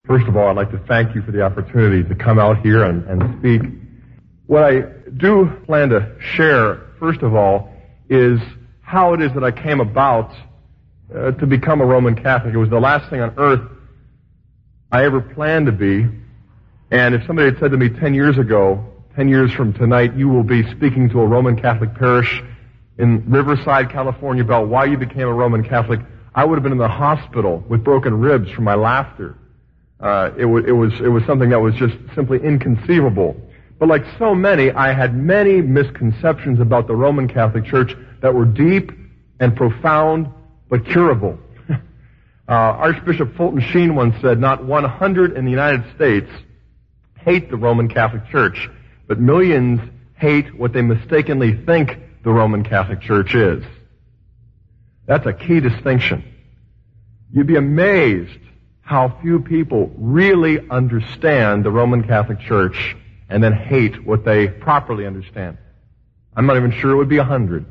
First of all, I'd like to thank you for the opportunity to come out here and speak. What I do plan to share, first of all, is how it is that I came about to become a Roman Catholic. It was the last thing on earth I ever planned to be. And if somebody had said to me 10 years ago, 10 years from tonight, you will be speaking to a Roman Catholic parish in Riverside, California, about why you became a Roman Catholic, I would have been in the hospital with broken ribs from my laughter. It was something that was just simply inconceivable. But like so many, I had many misconceptions about the Roman Catholic Church that were deep and profound, but curable. Archbishop Fulton Sheen once said, not 100 in the United States hate the Roman Catholic Church, but millions hate what they mistakenly think the Roman Catholic Church is. That's a key distinction. You'd be amazed how few people really understand the Roman Catholic Church and then hate what they properly understand. I'm not even sure it would be 100.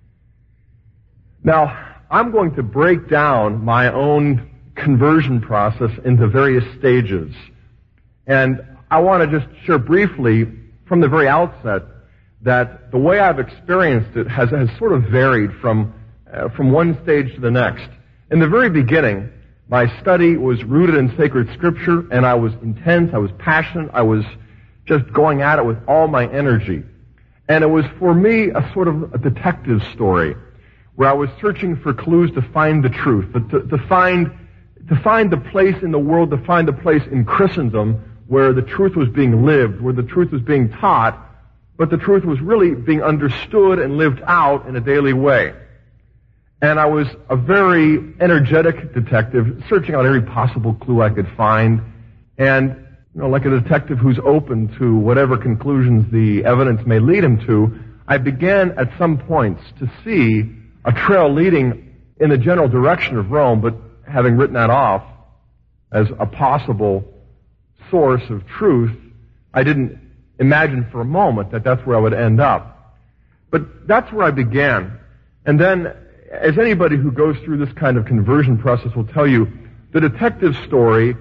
Now, I'm going to break down my own conversion process into various stages. And I want to just share briefly from the very outset that the way I've experienced it has sort of varied from one stage to the next. In the very beginning, my study was rooted in sacred scripture, and I was intense, I was passionate, I was just going at it with all my energy. And it was for me a sort of a detective story, where I was searching for clues to find the truth, to find the place in the world, to find the place in Christendom where the truth was being lived, where the truth was being taught, but the truth was really being understood and lived out in a daily way. And I was a very energetic detective, searching out every possible clue I could find. And, like a detective who's open to whatever conclusions the evidence may lead him to, I began at some points to see a trail leading in the general direction of Rome, but having written that off as a possible source of truth, I didn't imagine for a moment that that's where I would end up. But that's where I began. And then, as anybody who goes through this kind of conversion process will tell you, the detective story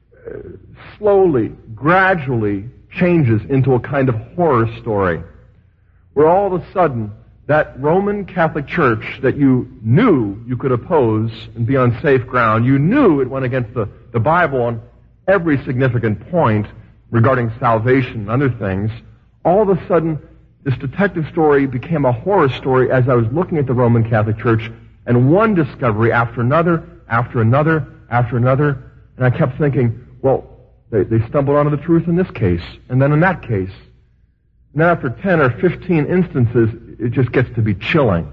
slowly, gradually changes into a kind of horror story, where all of a sudden that Roman Catholic Church that you knew you could oppose and be on safe ground, you knew it went against the Bible on every significant point regarding salvation and other things, all of a sudden this detective story became a horror story as I was looking at the Roman Catholic Church, and one discovery after another, after another, after another, and I kept thinking, well, they stumbled onto the truth in this case, and then in that case. And then after 10 or 15 instances, it just gets to be chilling.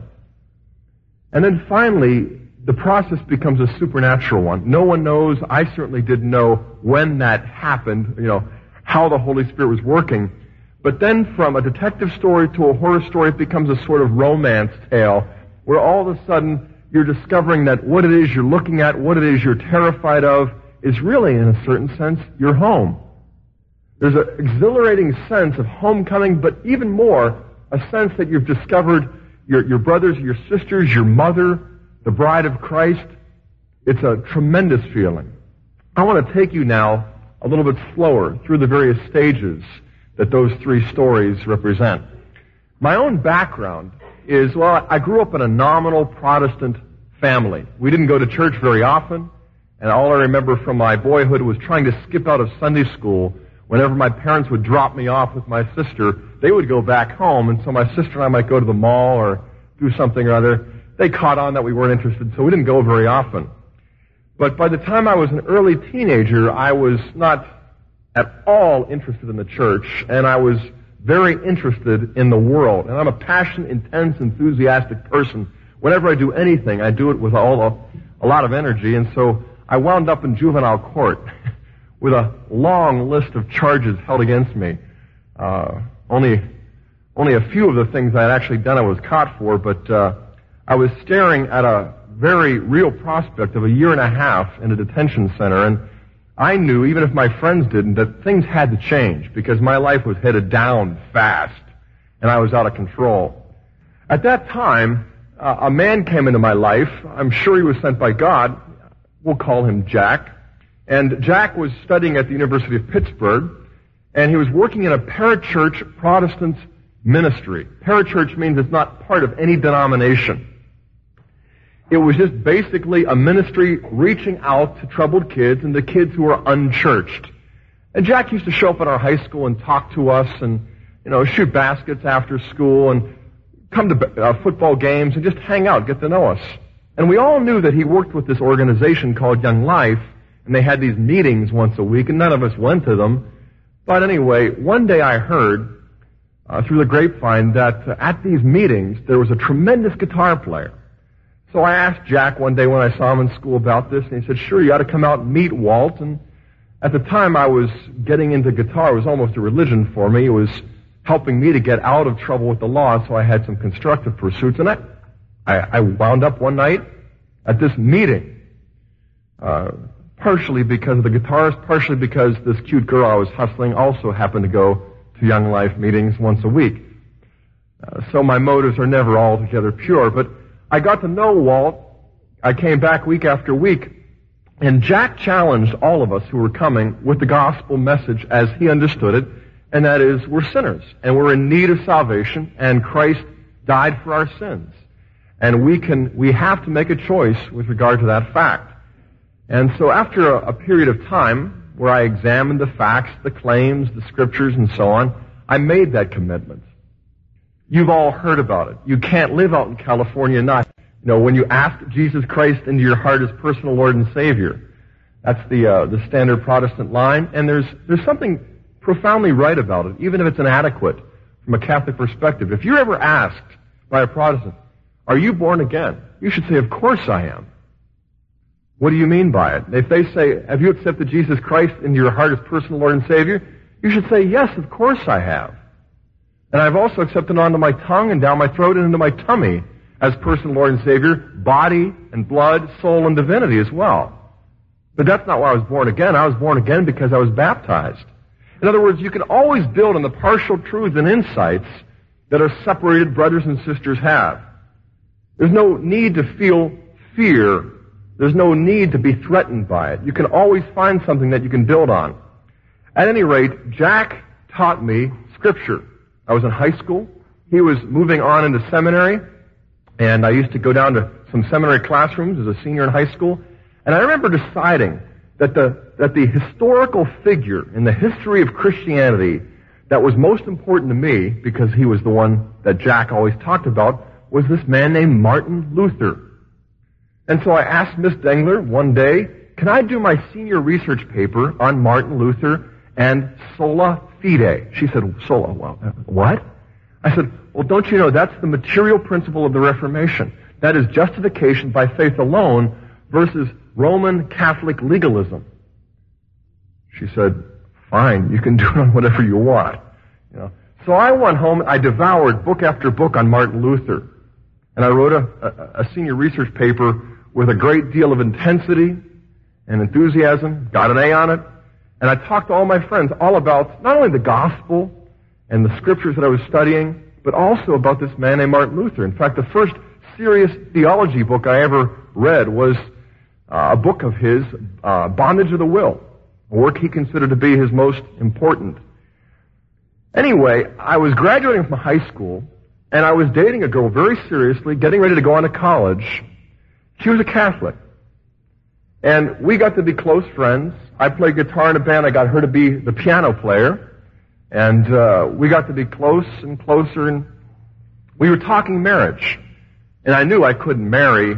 And then finally, the process becomes a supernatural one. No one knows, I certainly didn't know when that happened, how the Holy Spirit was working. But then from a detective story to a horror story, it becomes a sort of romance tale, where all of a sudden you're discovering that what it is you're looking at, what it is you're terrified of, is really, in a certain sense, your home. There's an exhilarating sense of homecoming, but even more, a sense that you've discovered your brothers, your sisters, your mother, the bride of Christ. It's a tremendous feeling. I want to take you now a little bit slower through the various stages that those three stories represent. My own background is, I grew up in a nominal Protestant family. We didn't go to church very often, and all I remember from my boyhood was trying to skip out of Sunday school. Whenever my parents would drop me off with my sister, they would go back home, and so my sister and I might go to the mall or do something or other. They caught on that we weren't interested, so we didn't go very often. But by the time I was an early teenager, I was not at all interested in the church, and I was very interested in the world. And I'm a passionate, intense, enthusiastic person. Whenever I do anything, I do it with a lot of energy, and so I wound up in juvenile court with a long list of charges held against me. Only a few of the things I had actually done I was caught for, but I was staring at a very real prospect of a year and a half in a detention center, and I knew, even if my friends didn't, that things had to change because my life was headed down fast, and I was out of control. At that time, a man came into my life. I'm sure he was sent by God. We'll call him Jack. And Jack was studying at the University of Pittsburgh, and he was working in a parachurch Protestant ministry. Parachurch means it's not part of any denomination. It was just basically a ministry reaching out to troubled kids and the kids who were unchurched. And Jack used to show up at our high school and talk to us and, shoot baskets after school and come to football games and just hang out, get to know us. And we all knew that he worked with this organization called Young Life, and they had these meetings once a week, and none of us went to them. But anyway, one day I heard through the grapevine that at these meetings there was a tremendous guitar player. So I asked Jack one day when I saw him in school about this, and he said, sure, you ought to come out and meet Walt. And at the time I was getting into guitar. It was almost a religion for me. It was helping me to get out of trouble with the law, so I had some constructive pursuits. And I wound up one night at this meeting, partially because of the guitarist, partially because this cute girl I was hustling also happened to go to Young Life meetings once a week. So my motives are never altogether pure, but I got to know Walt. I came back week after week, and Jack challenged all of us who were coming with the gospel message as he understood it, and that is, we're sinners, and we're in need of salvation, and Christ died for our sins. And we have to make a choice with regard to that fact. And so after a period of time where I examined the facts, the claims, the scriptures, and so on, I made that commitment. You've all heard about it. You can't live out in California and not. When you ask Jesus Christ into your heart as personal Lord and Savior, that's the standard Protestant line, and there's something profoundly right about it, even if it's inadequate from a Catholic perspective. If you're ever asked by a Protestant, are you born again? You should say, of course I am. What do you mean by it? If they say, have you accepted Jesus Christ into your heart as personal Lord and Savior? You should say, yes, of course I have. And I've also accepted onto my tongue and down my throat and into my tummy as personal Lord and Savior, body and blood, soul and divinity as well. But that's not why I was born again. I was born again because I was baptized. In other words, you can always build on the partial truths and insights that our separated brothers and sisters have. There's no need to feel fear. There's no need to be threatened by it. You can always find something that you can build on. At any rate, Jack taught me Scripture. I was in high school. He was moving on into seminary, and I used to go down to some seminary classrooms as a senior in high school. And I remember deciding that the historical figure in the history of Christianity that was most important to me, because he was the one that Jack always talked about, was this man named Martin Luther. And so I asked Miss Dengler one day, can I do my senior research paper on Martin Luther and sola fide? She said, sola, well, what? I said, well, don't you know that's the material principle of the Reformation. That is justification by faith alone versus Roman Catholic legalism. She said, fine, you can do it on whatever you want. So I went home, I devoured book after book on Martin Luther. And I wrote a senior research paper with a great deal of intensity and enthusiasm, got an A on it, and I talked to all my friends all about not only the gospel and the scriptures that I was studying, but also about this man named Martin Luther. In fact, the first serious theology book I ever read was a book of his, Bondage of the Will, a work he considered to be his most important. Anyway, I was graduating from high school, and I was dating a girl very seriously, getting ready to go on to college. She was a Catholic. And we got to be close friends. I played guitar in a band. I got her to be the piano player. And we got to be close and closer, and we were talking marriage. And I knew I couldn't marry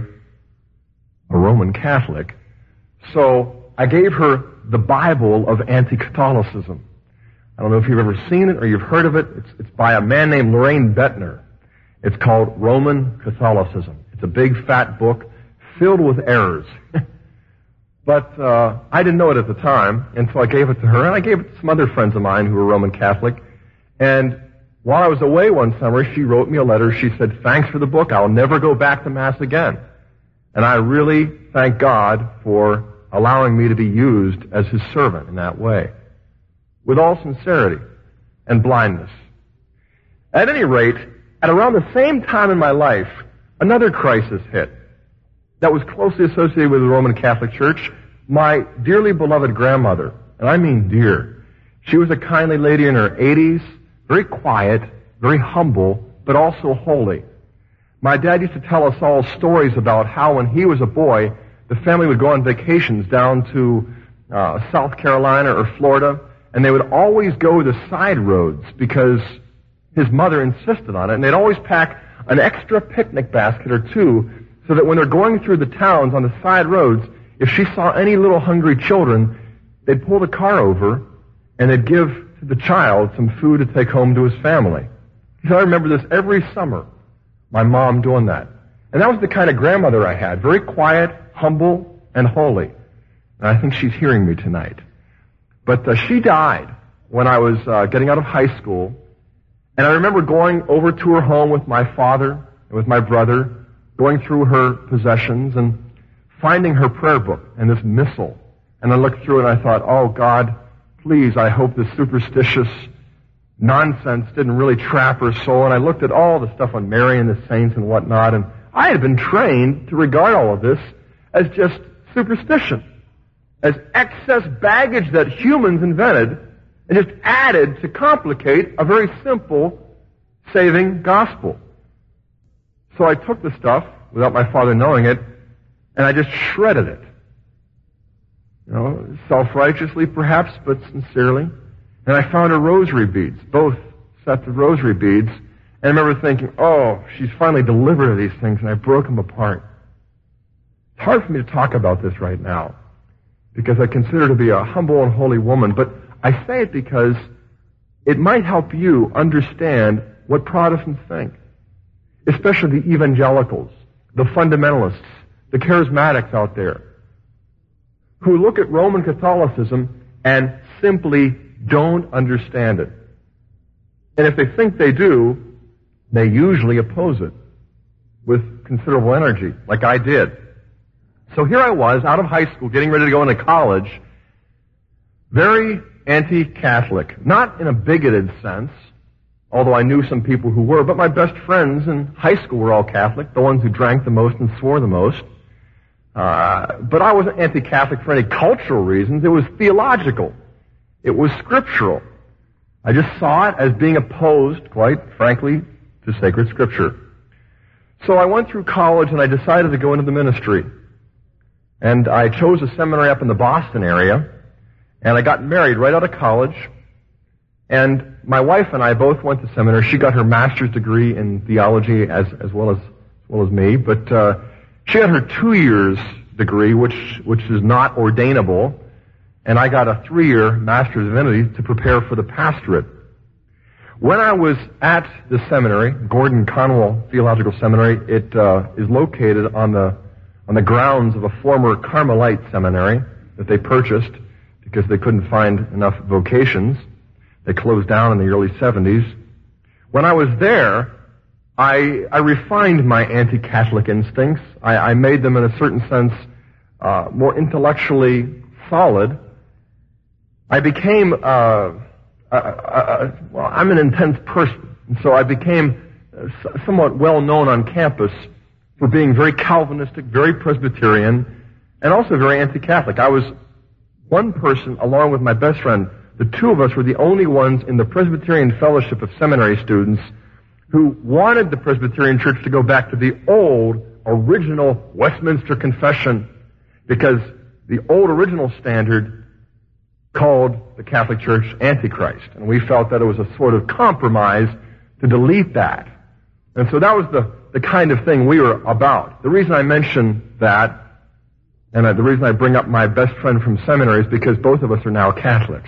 a Roman Catholic. So I gave her the Bible of anti-Catholicism. I don't know if you've ever seen it or you've heard of it. It's by a man named Loraine Bettner. It's called Roman Catholicism. It's a big fat book filled with errors. But I didn't know it at the time, and so I gave it to her, and I gave it to some other friends of mine who were Roman Catholic. And while I was away one summer, she wrote me a letter. She said, thanks for the book. I'll never go back to Mass again. And I really thank God for allowing me to be used as His servant in that way, with all sincerity and blindness. At any rate, at around the same time in my life, another crisis hit that was closely associated with the Roman Catholic Church, my dearly beloved grandmother, and I mean dear, she was a kindly lady in her 80s, very quiet, very humble, but also holy. My dad used to tell us all stories about how when he was a boy, the family would go on vacations down to South Carolina or Florida, and they would always go the side roads because his mother insisted on it, and they'd always pack an extra picnic basket or two so that when they're going through the towns on the side roads, if she saw any little hungry children, they'd pull the car over and they'd give to the child some food to take home to his family. So I remember this every summer, my mom doing that. And that was the kind of grandmother I had, very quiet, humble, and holy. And I think she's hearing me tonight. But she died when I was getting out of high school. And I remember going over to her home with my father and with my brother, going through her possessions and finding her prayer book and this missal. And I looked through it and I thought, oh God, please, I hope this superstitious nonsense didn't really trap her soul. And I looked at all the stuff on Mary and the saints and whatnot, and I had been trained to regard all of this as just superstition, as excess baggage that humans invented and just added to complicate a very simple saving gospel. So I took the stuff, without my father knowing it, and I just shredded it. You know, self-righteously perhaps, but sincerely. And I found her rosary beads, both sets of rosary beads, and I remember thinking, oh, she's finally delivered of these things, and I broke them apart. It's hard for me to talk about this right now, because I consider her to be a humble and holy woman, but I say it because it might help you understand what Protestants think, especially the evangelicals, the fundamentalists, the charismatics out there, who look at Roman Catholicism and simply don't understand it. And if they think they do, they usually oppose it with considerable energy, like I did. So here I was, out of high school, getting ready to go into college, very anti-Catholic. Not in a bigoted sense, although I knew some people who were, but my best friends in high school were all Catholic, the ones who drank the most and swore the most. But I wasn't anti-Catholic for any cultural reasons. It was theological. It was scriptural. I just saw it as being opposed, quite frankly, to sacred scripture. So I went through college and I decided to go into the ministry. And I chose a seminary up in the Boston area, and I got married right out of college. And my wife and I both went to seminary. She got her master's degree in theology as well as me, but she got her 2 years degree, which is not ordainable, and I got a 3-year master's of divinity to prepare for the pastorate. When I was at the seminary, Gordon Conwell Theological Seminary, it is located on the grounds of a former Carmelite seminary that they purchased because they couldn't find enough vocations. They closed down in the early 70s. When I was there, I refined my anti-Catholic instincts. I made them in a certain sense more intellectually solid. I became, well, I'm an intense person, and so I became somewhat well known on campus for being very Calvinistic, very Presbyterian, and also very anti-Catholic. I was one person, along with my best friend. The two of us were the only ones in the Presbyterian Fellowship of Seminary students who wanted the Presbyterian Church to go back to the old, original Westminster Confession, because the old original standard called the Catholic Church Antichrist. And we felt that it was a sort of compromise to delete that. And so that was the kind of thing we were about. The reason I mention that, and the reason I bring up my best friend from seminary, is because both of us are now Catholics.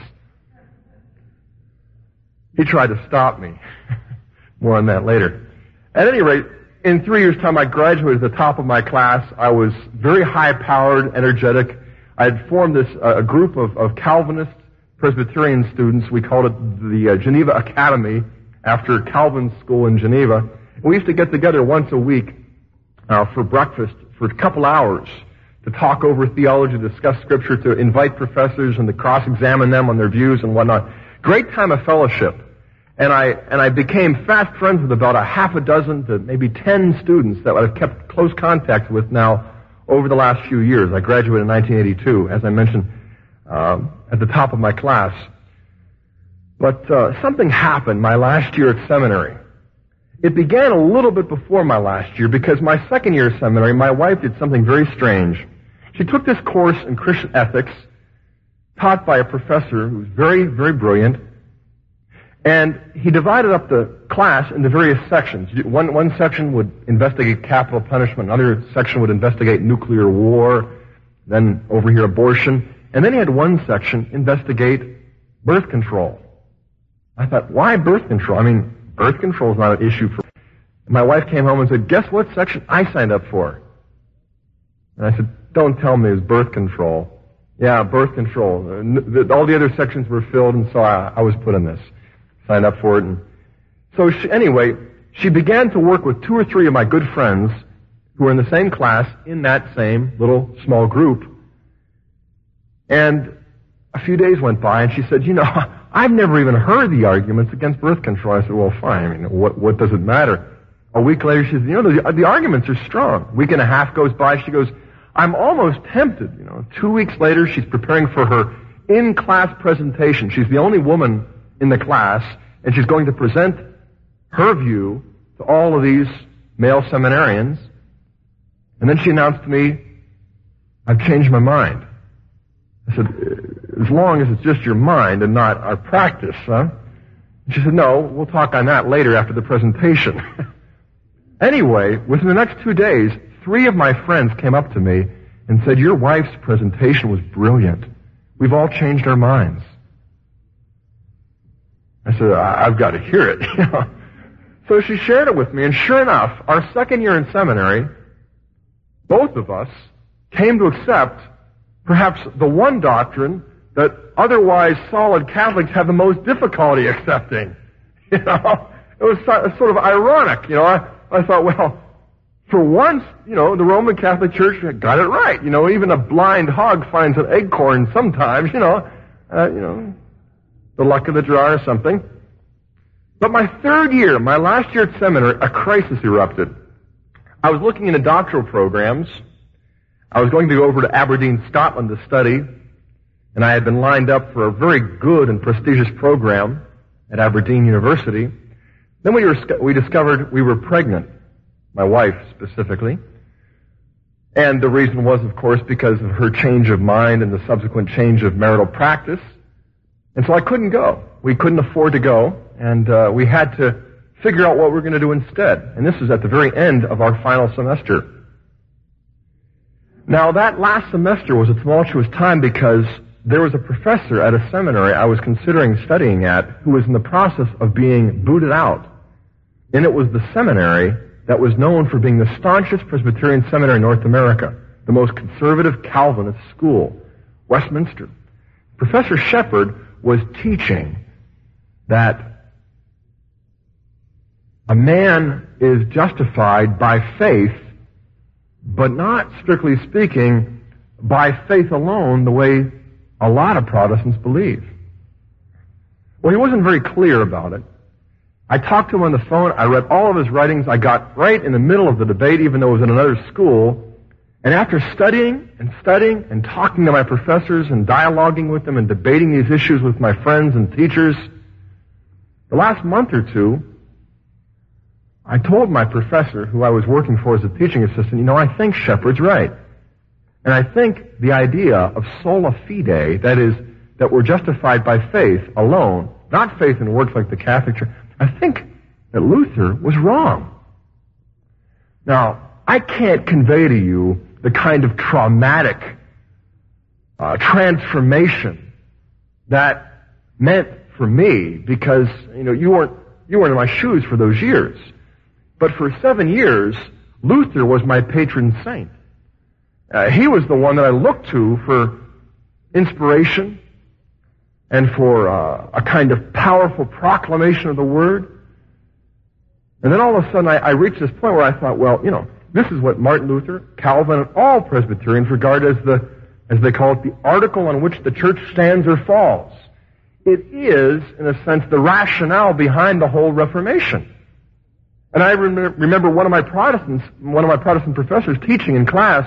He tried to stop me. More on that later. At any rate, in 3 years' time, I graduated at the top of my class. I was very high-powered, energetic. I had formed a group of Calvinist Presbyterian students. We called it the Geneva Academy, after Calvin's school in Geneva. And we used to get together once a week for breakfast for a couple hours to talk over theology, to discuss Scripture, to invite professors and to cross-examine them on their views and whatnot. Great time of fellowship. And I became fast friends with about a half a dozen to maybe 10 students that I've kept close contact with now over the last few years. I graduated in 1982, as I mentioned at the top of my class. But something happened my last year at seminary. It began a little bit before my last year because my second year of seminary, my wife did something very strange. She took this course in Christian ethics taught by a professor who was very, very brilliant. And he divided up the class into various sections. One section would investigate capital punishment. Another section would investigate nuclear war. Then over here, abortion. And then he had one section investigate birth control. I thought, why birth control? I mean, birth control is not an issue for... My wife came home and said, guess what section I signed up for? And I said, don't tell me it was birth control. Yeah, birth control. All the other sections were filled, and so I was put in this. Signed up for it. And so she began to work with 2 or 3 of my good friends who were in the same class in that same little small group. And a few days went by, and she said, I've never even heard the arguments against birth control. I said, well, fine. I mean, what does it matter? A week later, she said, the arguments are strong. A week and a half goes by. She goes, I'm almost tempted. 2 weeks later, she's preparing for her in-class presentation. She's the only woman in the class, and she's going to present her view to all of these male seminarians. And then she announced to me, I've changed my mind. I said, as long as it's just your mind and not our practice, huh? She said, no, we'll talk on that later after the presentation. Anyway, within the next 2 days, 3 of my friends came up to me and said, your wife's presentation was brilliant. We've all changed our minds. I said, I've got to hear it. So she shared it with me, and sure enough, our second year in seminary, both of us came to accept perhaps the one doctrine that otherwise solid Catholics have the most difficulty accepting. It was sort of ironic. I thought, well, for once, the Roman Catholic Church got it right. Even a blind hog finds an acorn sometimes. The luck of the draw or something. But my third year, my last year at seminary, a crisis erupted. I was looking into doctoral programs. I was going to go over to Aberdeen, Scotland to study, and I had been lined up for a very good and prestigious program at Aberdeen University. Then we discovered we were pregnant, my wife specifically. And the reason was, of course, because of her change of mind and the subsequent change of marital practice. And so I couldn't go. We couldn't afford to go, and we had to figure out what we were going to do instead. And this was at the very end of our final semester. Now, that last semester was a tumultuous time because there was a professor at a seminary I was considering studying at who was in the process of being booted out. And it was the seminary that was known for being the staunchest Presbyterian seminary in North America, the most conservative Calvinist school, Westminster. Professor Shepherd was teaching that a man is justified by faith, but not, strictly speaking, by faith alone the way a lot of Protestants believe. Well, he wasn't very clear about it. I talked to him on the phone. I read all of his writings. I got right in the middle of the debate, even though it was in another school. And after studying and talking to my professors and dialoguing with them and debating these issues with my friends and teachers, the last month or two, I told my professor, who I was working for as a teaching assistant, I think Shepherd's right. And I think the idea of sola fide, that is, that we're justified by faith alone, not faith in works like the Catholic Church, I think that Luther was wrong. Now, I can't convey to you the kind of traumatic transformation that meant for me, because you weren't in my shoes for those years. But for 7 years, Luther was my patron saint. He was the one that I looked to for inspiration and for a kind of powerful proclamation of the Word. And then all of a sudden I reached this point where I thought, well, this is what Martin Luther, Calvin, and all Presbyterians regard as they call it, the article on which the church stands or falls. It is, in a sense, the rationale behind the whole Reformation. And I remember one of my Protestant professors teaching in class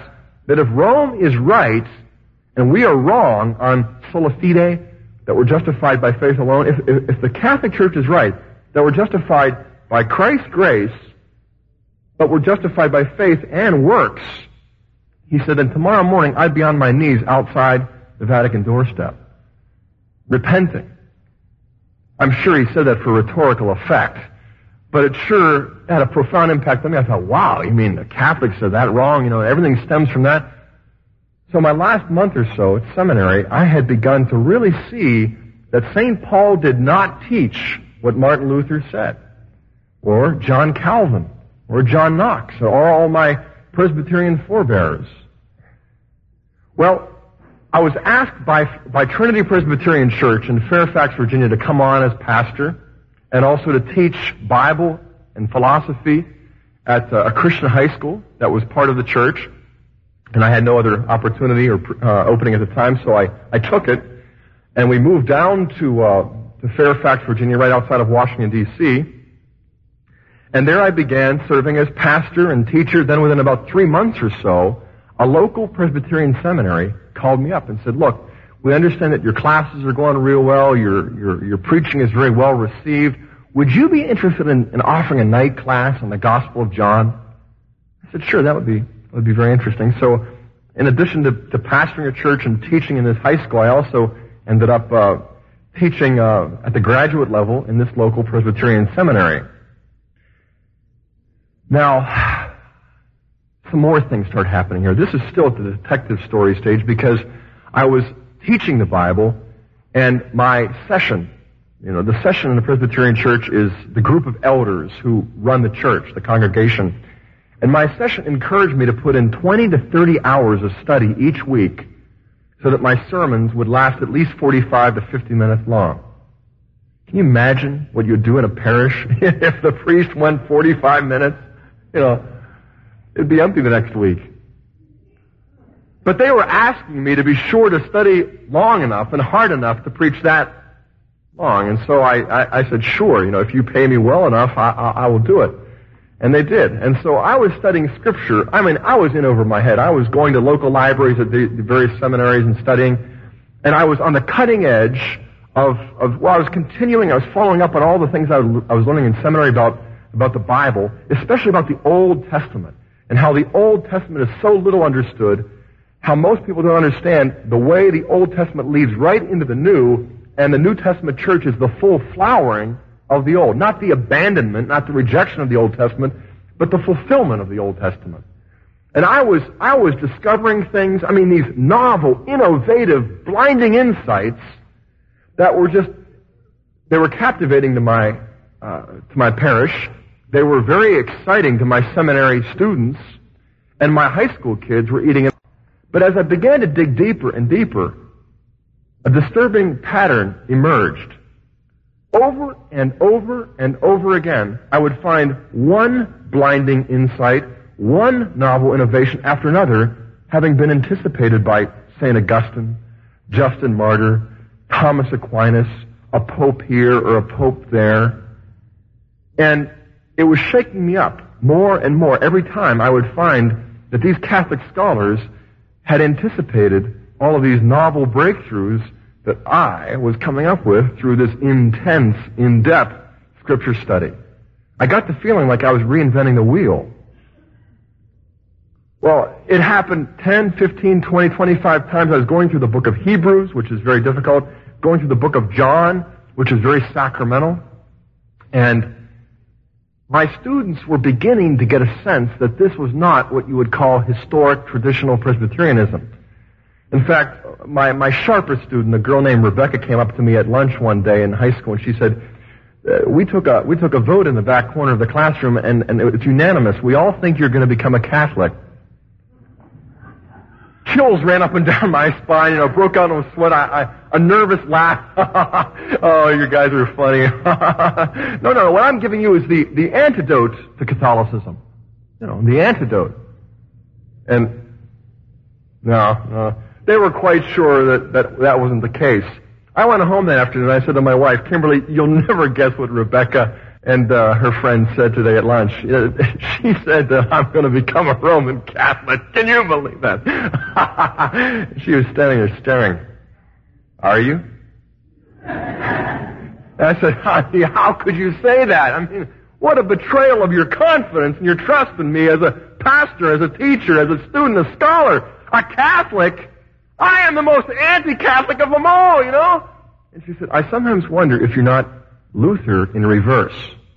that if Rome is right and we are wrong on sola fide, that we're justified by faith alone, if the Catholic Church is right, that we're justified by Christ's grace, but we're justified by faith and works, he said, then tomorrow morning I'd be on my knees outside the Vatican doorstep, repenting. I'm sure he said that for rhetorical effect, but it sure had a profound impact on me. I thought, wow, you mean the Catholics said that wrong? You know, everything stems from that. So my last month or so at seminary, I had begun to really see that St. Paul did not teach what Martin Luther said, or John Calvin, or John Knox, or all my Presbyterian forebears. Well, I was asked by Trinity Presbyterian Church in Fairfax, Virginia, to come on as pastor and also to teach Bible and philosophy at a Christian high school that was part of the church. And I had no other opportunity or opening at the time, so I took it. And we moved down to Fairfax, Virginia, right outside of Washington, D.C. And there I began serving as pastor and teacher. Then within about 3 months or so, a local Presbyterian seminary called me up and said, look, we understand that your classes are going real well, your preaching is very well received. Would you be interested in offering a night class on the Gospel of John? I said, sure, that would be very interesting. So in addition to pastoring a church and teaching in this high school, I also ended up teaching at the graduate level in this local Presbyterian seminary. Now, some more things start happening here. This is still at the detective story stage because I was teaching the Bible, and my session, the session in the Presbyterian Church is the group of elders who run the church, the congregation. And my session encouraged me to put in 20 to 30 hours of study each week so that my sermons would last at least 45 to 50 minutes long. Can you imagine what you'd do in a parish if the priest went 45 minutes? It'd be empty the next week. But they were asking me to be sure to study long enough and hard enough to preach that long. And so I said, sure, if you pay me well enough, I will do it. And they did. And so I was studying Scripture. I was in over my head. I was going to local libraries at the various seminaries and studying. And I was on the cutting edge I was continuing, I was following up on all the things I was learning in seminary about the Bible, especially about the Old Testament, and how the Old Testament is so little understood, how most people don't understand the way the Old Testament leads right into the New, and the New Testament church is the full flowering of the Old. Not the abandonment, not the rejection of the Old Testament, but the fulfillment of the Old Testament. And I was discovering things, these novel, innovative, blinding insights that they were captivating to my parish. They were very exciting to my seminary students, and my high school kids were eating it. But as I began to dig deeper and deeper, a disturbing pattern emerged. Over and over and over again, I would find one blinding insight, one novel innovation after another, having been anticipated by St. Augustine, Justin Martyr, Thomas Aquinas, a pope here or a pope there. And it was shaking me up more and more every time I would find that these Catholic scholars had anticipated all of these novel breakthroughs that I was coming up with through this intense, in-depth Scripture study. I got the feeling like I was reinventing the wheel. Well, it happened 10, 15, 20, 25 times. I was going through the book of Hebrews, which is very difficult, going through the book of John, which is very sacramental, and my students were beginning to get a sense that this was not what you would call historic, traditional Presbyterianism. In fact, my sharpest student, a girl named Rebecca, came up to me at lunch one day in high school, and she said, we took a vote in the back corner of the classroom, and it's unanimous. We all think you're going to become a Catholic. Chills ran up and down my spine, broke out in a sweat, a nervous laugh. Oh, you guys are funny. No, what I'm giving you is the antidote to Catholicism. The antidote. And, no, they were quite sure that wasn't the case. I went home that afternoon and I said to my wife, Kimberly, you'll never guess what Rebecca And her friend said today at lunch, she said that I'm going to become a Roman Catholic. Can you believe that? She was standing there staring. Are you? I said, honey, how could you say that? I mean, what a betrayal of your confidence and your trust in me as a pastor, as a teacher, as a student, a scholar, a Catholic. I am the most anti-Catholic of them all, you know? And she said, I sometimes wonder if you're not Luther in reverse.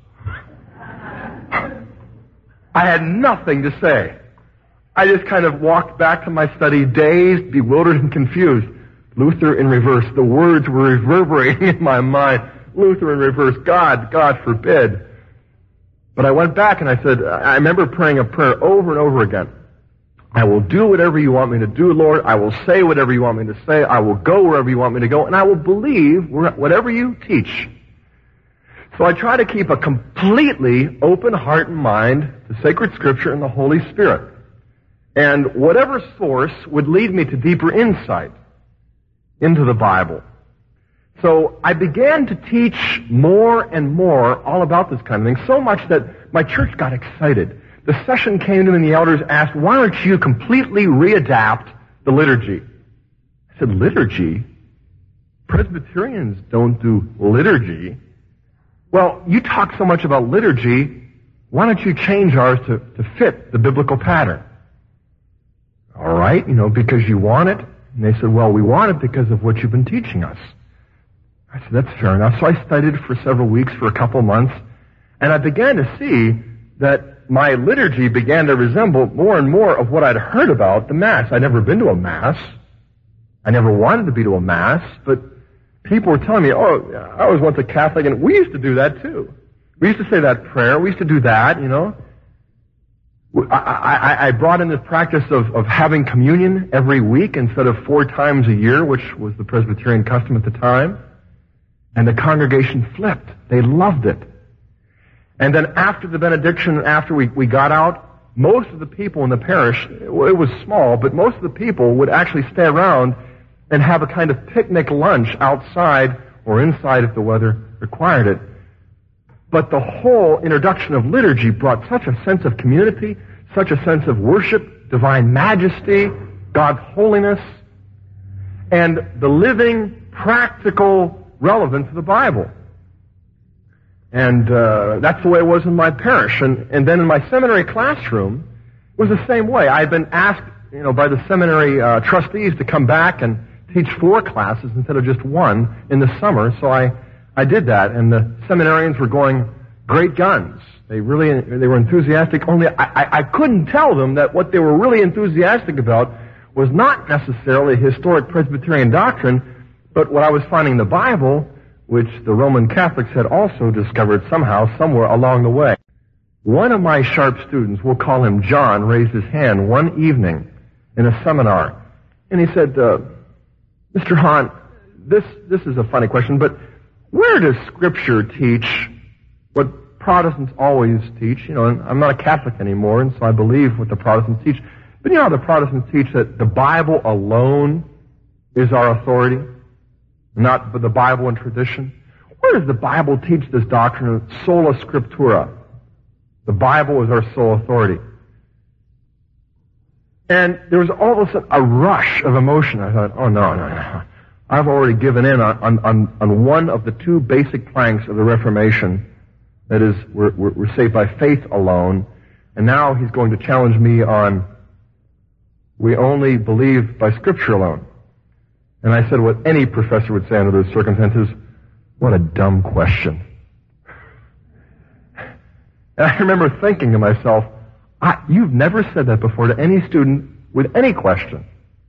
I had nothing to say. I just kind of walked back to my study, dazed, bewildered, and confused. Luther in reverse. The words were reverberating in my mind. Luther in reverse. God forbid. But I went back and I said, I remember praying a prayer over and over again. I will do whatever you want me to do, Lord. I will say whatever you want me to say. I will go wherever you want me to go. And I will believe whatever you teach. So I try to keep a completely open heart and mind to sacred Scripture and the Holy Spirit. And whatever source would lead me to deeper insight into the Bible. So I began to teach more and more all about this kind of thing, so much that my church got excited. The session came to me and the elders asked, why don't you completely readapt the liturgy? I said, liturgy? Presbyterians don't do liturgy. Well, you talk so much about liturgy, why don't you change ours to fit the biblical pattern? All right, because you want it. And they said, well, we want it because of what you've been teaching us. I said, that's fair enough. So I studied for several weeks, for a couple months, and I began to see that my liturgy began to resemble more and more of what I'd heard about the Mass. I'd never been to a Mass. I never wanted to be to a Mass, but people were telling me, oh, I was once a Catholic, and we used to do that too. We used to say that prayer. We used to do that, I brought in this practice of having communion every week instead of 4 times a year, which was the Presbyterian custom at the time. And the congregation flipped. They loved it. And then after the benediction, after we got out, most of the people in the parish, it was small, but most of the people would actually stay around and have a kind of picnic lunch outside or inside if the weather required it. But the whole introduction of liturgy brought such a sense of community, such a sense of worship, divine majesty, God's holiness, and the living, practical relevance of the Bible. And that's the way it was in my parish. And then in my seminary classroom, it was the same way. I had been asked, by the seminary trustees to come back and teach 4 classes instead of just 1 in the summer, so I did that, and the seminarians were going great guns. They were enthusiastic, only I couldn't tell them that what they were really enthusiastic about was not necessarily historic Presbyterian doctrine, but what I was finding in the Bible, which the Roman Catholics had also discovered somehow, somewhere along the way. One of my sharp students, we'll call him John, raised his hand one evening in a seminar, and he said, Mr. Hahn, this is a funny question, but where does Scripture teach what Protestants always teach? And I'm not a Catholic anymore, and so I believe what the Protestants teach. But how the Protestants teach that the Bible alone is our authority, not but the Bible and tradition? Where does the Bible teach this doctrine of sola scriptura? The Bible is our sole authority. And there was all of a sudden a rush of emotion. I thought, oh, no. I've already given in on one of the 2 basic planks of the Reformation. That is, we're saved by faith alone. And now he's going to challenge me on we only believe by Scripture alone. And I said what any professor would say under those circumstances, what a dumb question. And I remember thinking to myself, you've never said that before to any student with any question.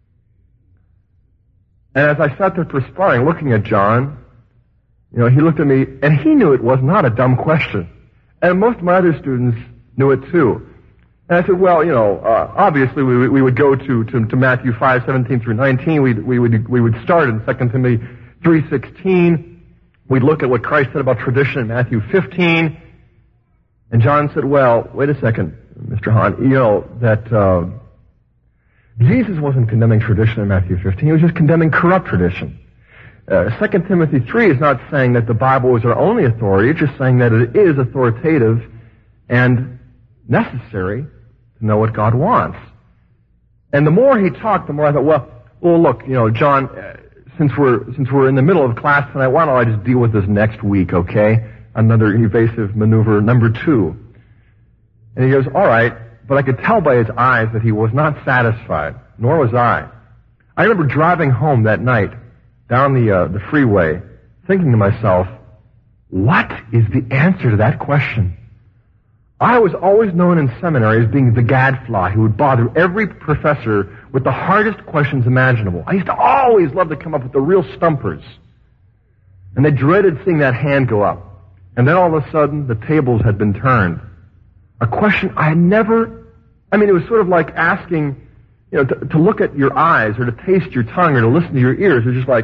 And as I sat there perspiring, looking at John, he looked at me, and he knew it was not a dumb question. And most of my other students knew it too. And I said, well, obviously we would go to Matthew 5:17 through 19. We would start in 2 Timothy 3:16. We'd look at what Christ said about tradition in Matthew 15. And John said, well, wait a second, Mr. Hahn, that Jesus wasn't condemning tradition in Matthew 15. He was just condemning corrupt tradition. 2 Timothy 3 is not saying that the Bible is our only authority. It's just saying that it is authoritative and necessary to know what God wants. And the more he talked, the more I thought, well, look, John, since we're in the middle of class tonight, why don't I just deal with this next week, okay? Another evasive maneuver number 2. And he goes, all right, but I could tell by his eyes that he was not satisfied, nor was I. I remember driving home that night down the freeway, thinking to myself, what is the answer to that question? I was always known in seminary as being the gadfly who would bother every professor with the hardest questions imaginable. I used to always love to come up with the real stumpers. And they dreaded seeing that hand go up. And then all of a sudden, the tables had been turned. A question I had never, it was sort of like asking, to look at your eyes or to taste your tongue or to listen to your ears. It was just like,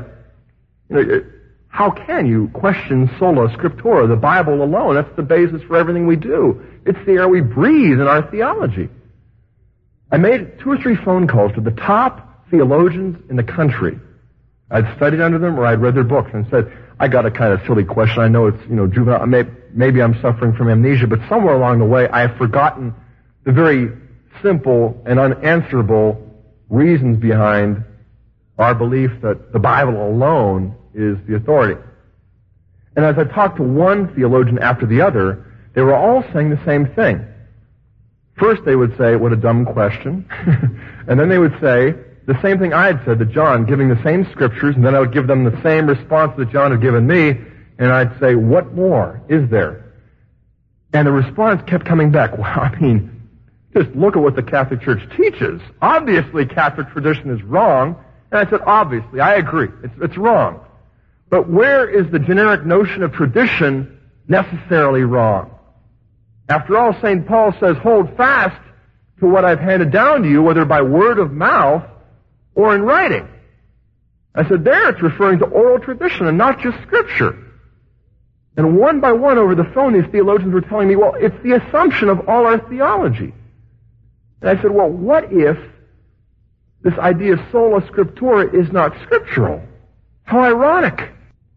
how can you question sola scriptura, the Bible alone? That's the basis for everything we do. It's the air we breathe in our theology. I made 2 or 3 phone calls to the top theologians in the country. I'd studied under them or I'd read their books and said, I got a kind of silly question. I know it's, juvenile. Maybe I'm suffering from amnesia, but somewhere along the way I have forgotten the very simple and unanswerable reasons behind our belief that the Bible alone is the authority. And as I talked to one theologian after the other, they were all saying the same thing. First they would say, what a dumb question. And then they would say the same thing I had said to John, giving the same scriptures, and then I would give them the same response that John had given me, and I'd say, what more is there? And the response kept coming back. Well, just look at what the Catholic Church teaches. Obviously, Catholic tradition is wrong. And I said, obviously, I agree. It's wrong. But where is the generic notion of tradition necessarily wrong? After all, St. Paul says, hold fast to what I've handed down to you, whether by word of mouth or in writing. I said, there it's referring to oral tradition and not just Scripture. And one by one over the phone, these theologians were telling me, well, it's the assumption of all our theology. And I said, well, what if this idea of sola scriptura is not scriptural? How ironic.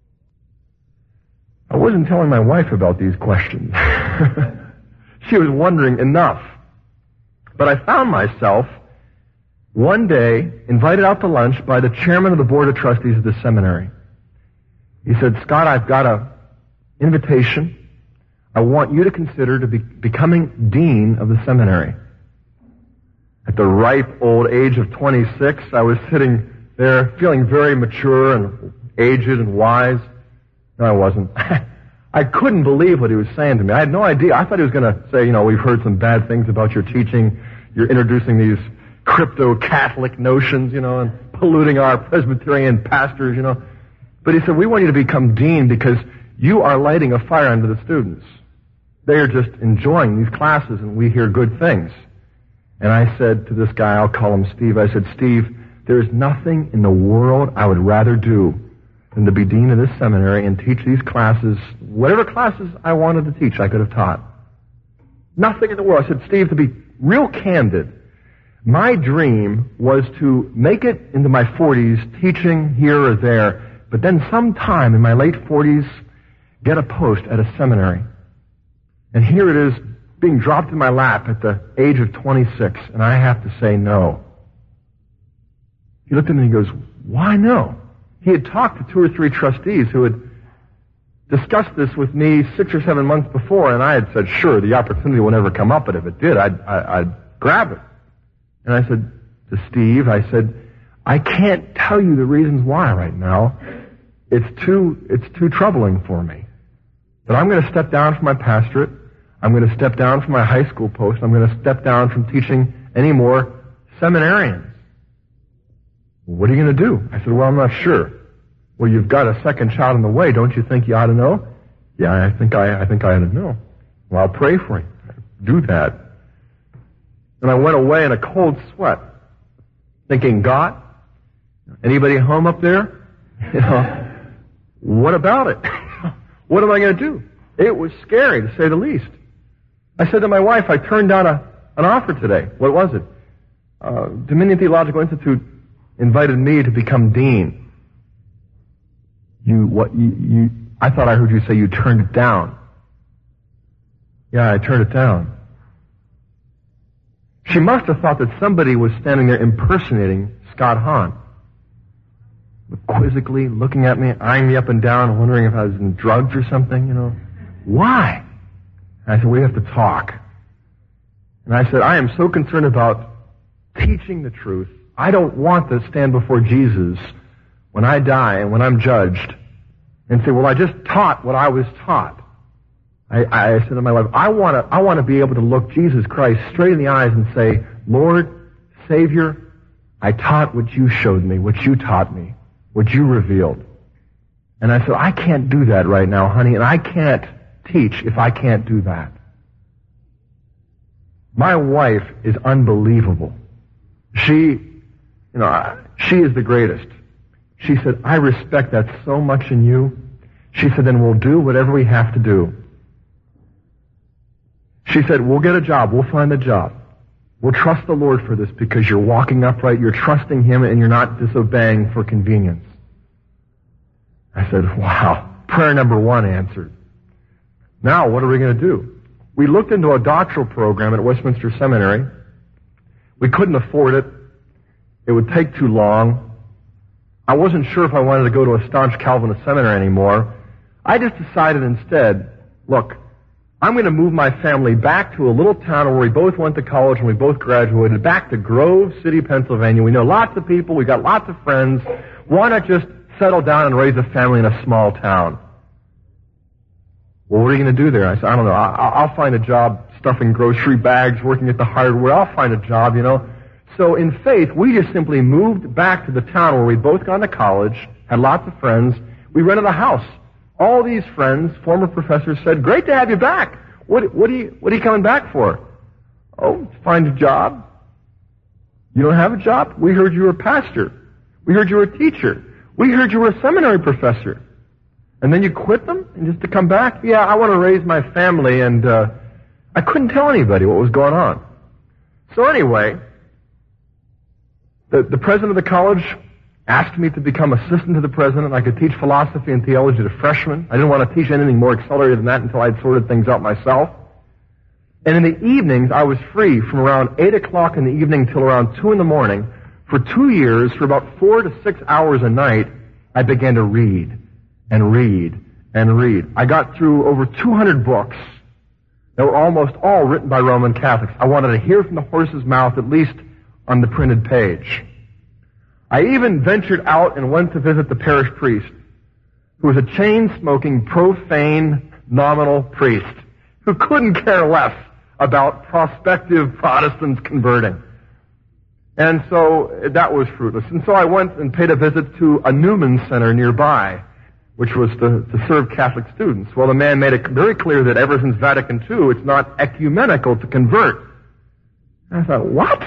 I wasn't telling my wife about these questions. She was wondering enough. But I found myself one day invited out to lunch by the chairman of the board of trustees of the seminary. He said, Scott, I've got an invitation. I want you to consider becoming dean of the seminary. At the ripe old age of 26, I was sitting there feeling very mature and aged and wise. No, I wasn't. I couldn't believe what he was saying to me. I had no idea. I thought he was going to say, we've heard some bad things about your teaching. You're introducing these crypto-Catholic notions, and polluting our Presbyterian pastors, But he said, we want you to become dean because you are lighting a fire under the students. They are just enjoying these classes and we hear good things. And I said to this guy, I'll call him Steve, I said, Steve, there is nothing in the world I would rather do than to be dean of this seminary and teach these classes, whatever classes I wanted to teach, I could have taught. Nothing in the world. I said, Steve, to be real candid, my dream was to make it into my 40s teaching here or there, but then sometime in my late 40s, get a post at a seminary. And here it is, being dropped in my lap at the age of 26, and I have to say no. He looked at me and he goes, why no? He had talked to 2 or 3 trustees who had discussed this with me 6 or 7 months before, and I had said, sure, the opportunity will never come up, but if it did, I'd grab it. And I said to Steve, I said, I can't tell you the reasons why right now. It's too troubling for me. But I'm going to step down from my pastorate. I'm going to step down from my high school post. I'm going to step down from teaching any more seminarians. What are you going to do? I said, well, I'm not sure. Well, you've got a second child on the way. Don't you think you ought to know? Yeah, I think I ought to know. Well, I'll pray for you. Do that. And I went away in a cold sweat, thinking, God, anybody home up there? What about it? What am I going to do? It was scary, to say the least. I said to my wife, I turned down an offer today. What was it? Dominion Theological Institute invited me to become dean. I thought I heard you say you turned it down. Yeah, I turned it down. She must have thought that somebody was standing there impersonating Scott Hahn. Quizzically looking at me, eyeing me up and down, wondering if I was in drugs or something, Why? And I said, we have to talk. And I said, I am so concerned about teaching the truth. I don't want to stand before Jesus when I die and when I'm judged and say, well, I just taught what I was taught. I said to my wife, I want to be able to look Jesus Christ straight in the eyes and say, Lord, Savior, I taught what you showed me, what you taught me, what you revealed. And I said, I can't do that right now, honey, and I can't teach if I can't do that. My wife is unbelievable. She is the greatest. She said, I respect that so much in you. She said, then we'll do whatever we have to do. She said, we'll get a job. We'll find a job. We'll trust the Lord for this because you're walking upright, you're trusting Him, and you're not disobeying for convenience. I said, wow, prayer number 1 answered. Now, what are we going to do? We looked into a doctoral program at Westminster Seminary. We couldn't afford it. It would take too long. I wasn't sure if I wanted to go to a staunch Calvinist seminary anymore. I just decided instead, look, I'm going to move my family back to a little town where we both went to college and we both graduated, back to Grove City, Pennsylvania. We know lots of people. We got lots of friends. Why not just settle down and raise a family in a small town? Well, what are you going to do there? I said, I don't know. I'll find a job stuffing grocery bags, working at the hardware. I'll find a job, So in faith, we just simply moved back to the town where we'd both gone to college, had lots of friends. We rented a house. All these friends, former professors, said, great to have you back. What are you coming back for? Oh, to find a job. You don't have a job? We heard you were a pastor. We heard you were a teacher. We heard you were a seminary professor. And then you quit them and just to come back? Yeah, I want to raise my family, and I couldn't tell anybody what was going on. So anyway, the president of the college asked me to become assistant to the president. I could teach philosophy and theology to freshmen. I didn't want to teach anything more accelerated than that until I'd sorted things out myself. And in the evenings, I was free from around 8 o'clock in the evening till around 2 in the morning. For 2 years, for about 4 to 6 hours a night, I began to read and read and read. I got through over 200 books that were almost all written by Roman Catholics. I wanted to hear from the horse's mouth, at least on the printed page. I even ventured out and went to visit the parish priest, who was a chain-smoking, profane, nominal priest, who couldn't care less about prospective Protestants converting. And so that was fruitless. And so I went and paid a visit to a Newman Center nearby, which was to serve Catholic students. Well, the man made it very clear that ever since Vatican II, it's not ecumenical to convert. And I thought, what?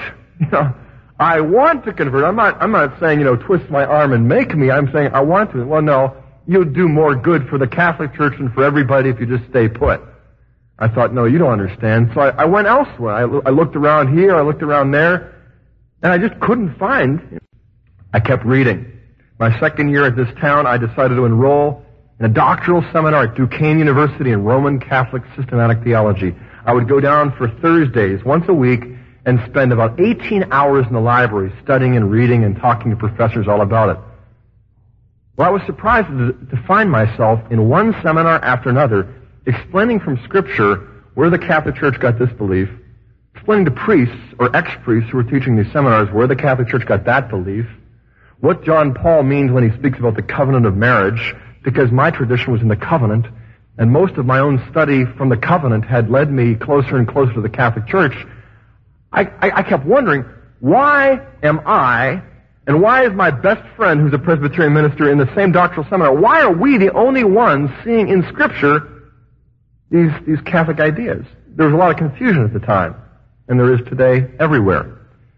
I want to convert. I'm not saying, twist my arm and make me. I'm saying I want to. Well, no, you'll do more good for the Catholic Church and for everybody if you just stay put. I thought, no, you don't understand. So I went elsewhere. I looked around here, I looked around there, and I just couldn't find. I kept reading. My second year at this town, I decided to enroll in a doctoral seminar at Duquesne University in Roman Catholic Systematic Theology. I would go down for Thursdays, once a week, and spend about 18 hours in the library studying and reading and talking to professors all about it. Well, I was surprised to find myself in one seminar after another explaining from Scripture where the Catholic Church got this belief, explaining to priests or ex-priests who were teaching these seminars where the Catholic Church got that belief, what John Paul means when he speaks about the covenant of marriage, because my tradition was in the covenant, and most of my own study from the covenant had led me closer and closer to the Catholic Church. I kept wondering, why am I, and why is my best friend who's a Presbyterian minister in the same doctoral seminar, why are we the only ones seeing in Scripture these Catholic ideas? There was a lot of confusion at the time, and there is today everywhere.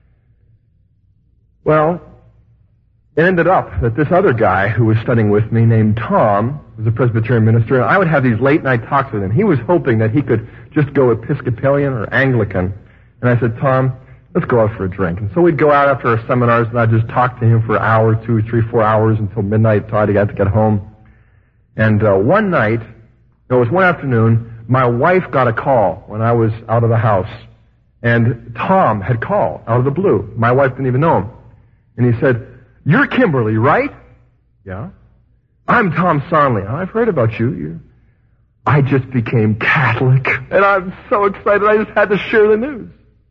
Well, it ended up that this other guy who was studying with me named Tom was a Presbyterian minister, and I would have these late-night talks with him. He was hoping that he could just go Episcopalian or Anglican. And I said, Tom, let's go out for a drink. And so we'd go out after our seminars, and I'd just talk to him for an hour, 2, 3, 4 hours until midnight, until I had to get home. And one night, it was one afternoon, my wife got a call when I was out of the house. And Tom had called out of the blue. My wife didn't even know him. And he said, "You're Kimberly, right?" "Yeah." "I'm Tom Sonley. I've heard about you. I just became Catholic, and I'm so excited I just had to share the news."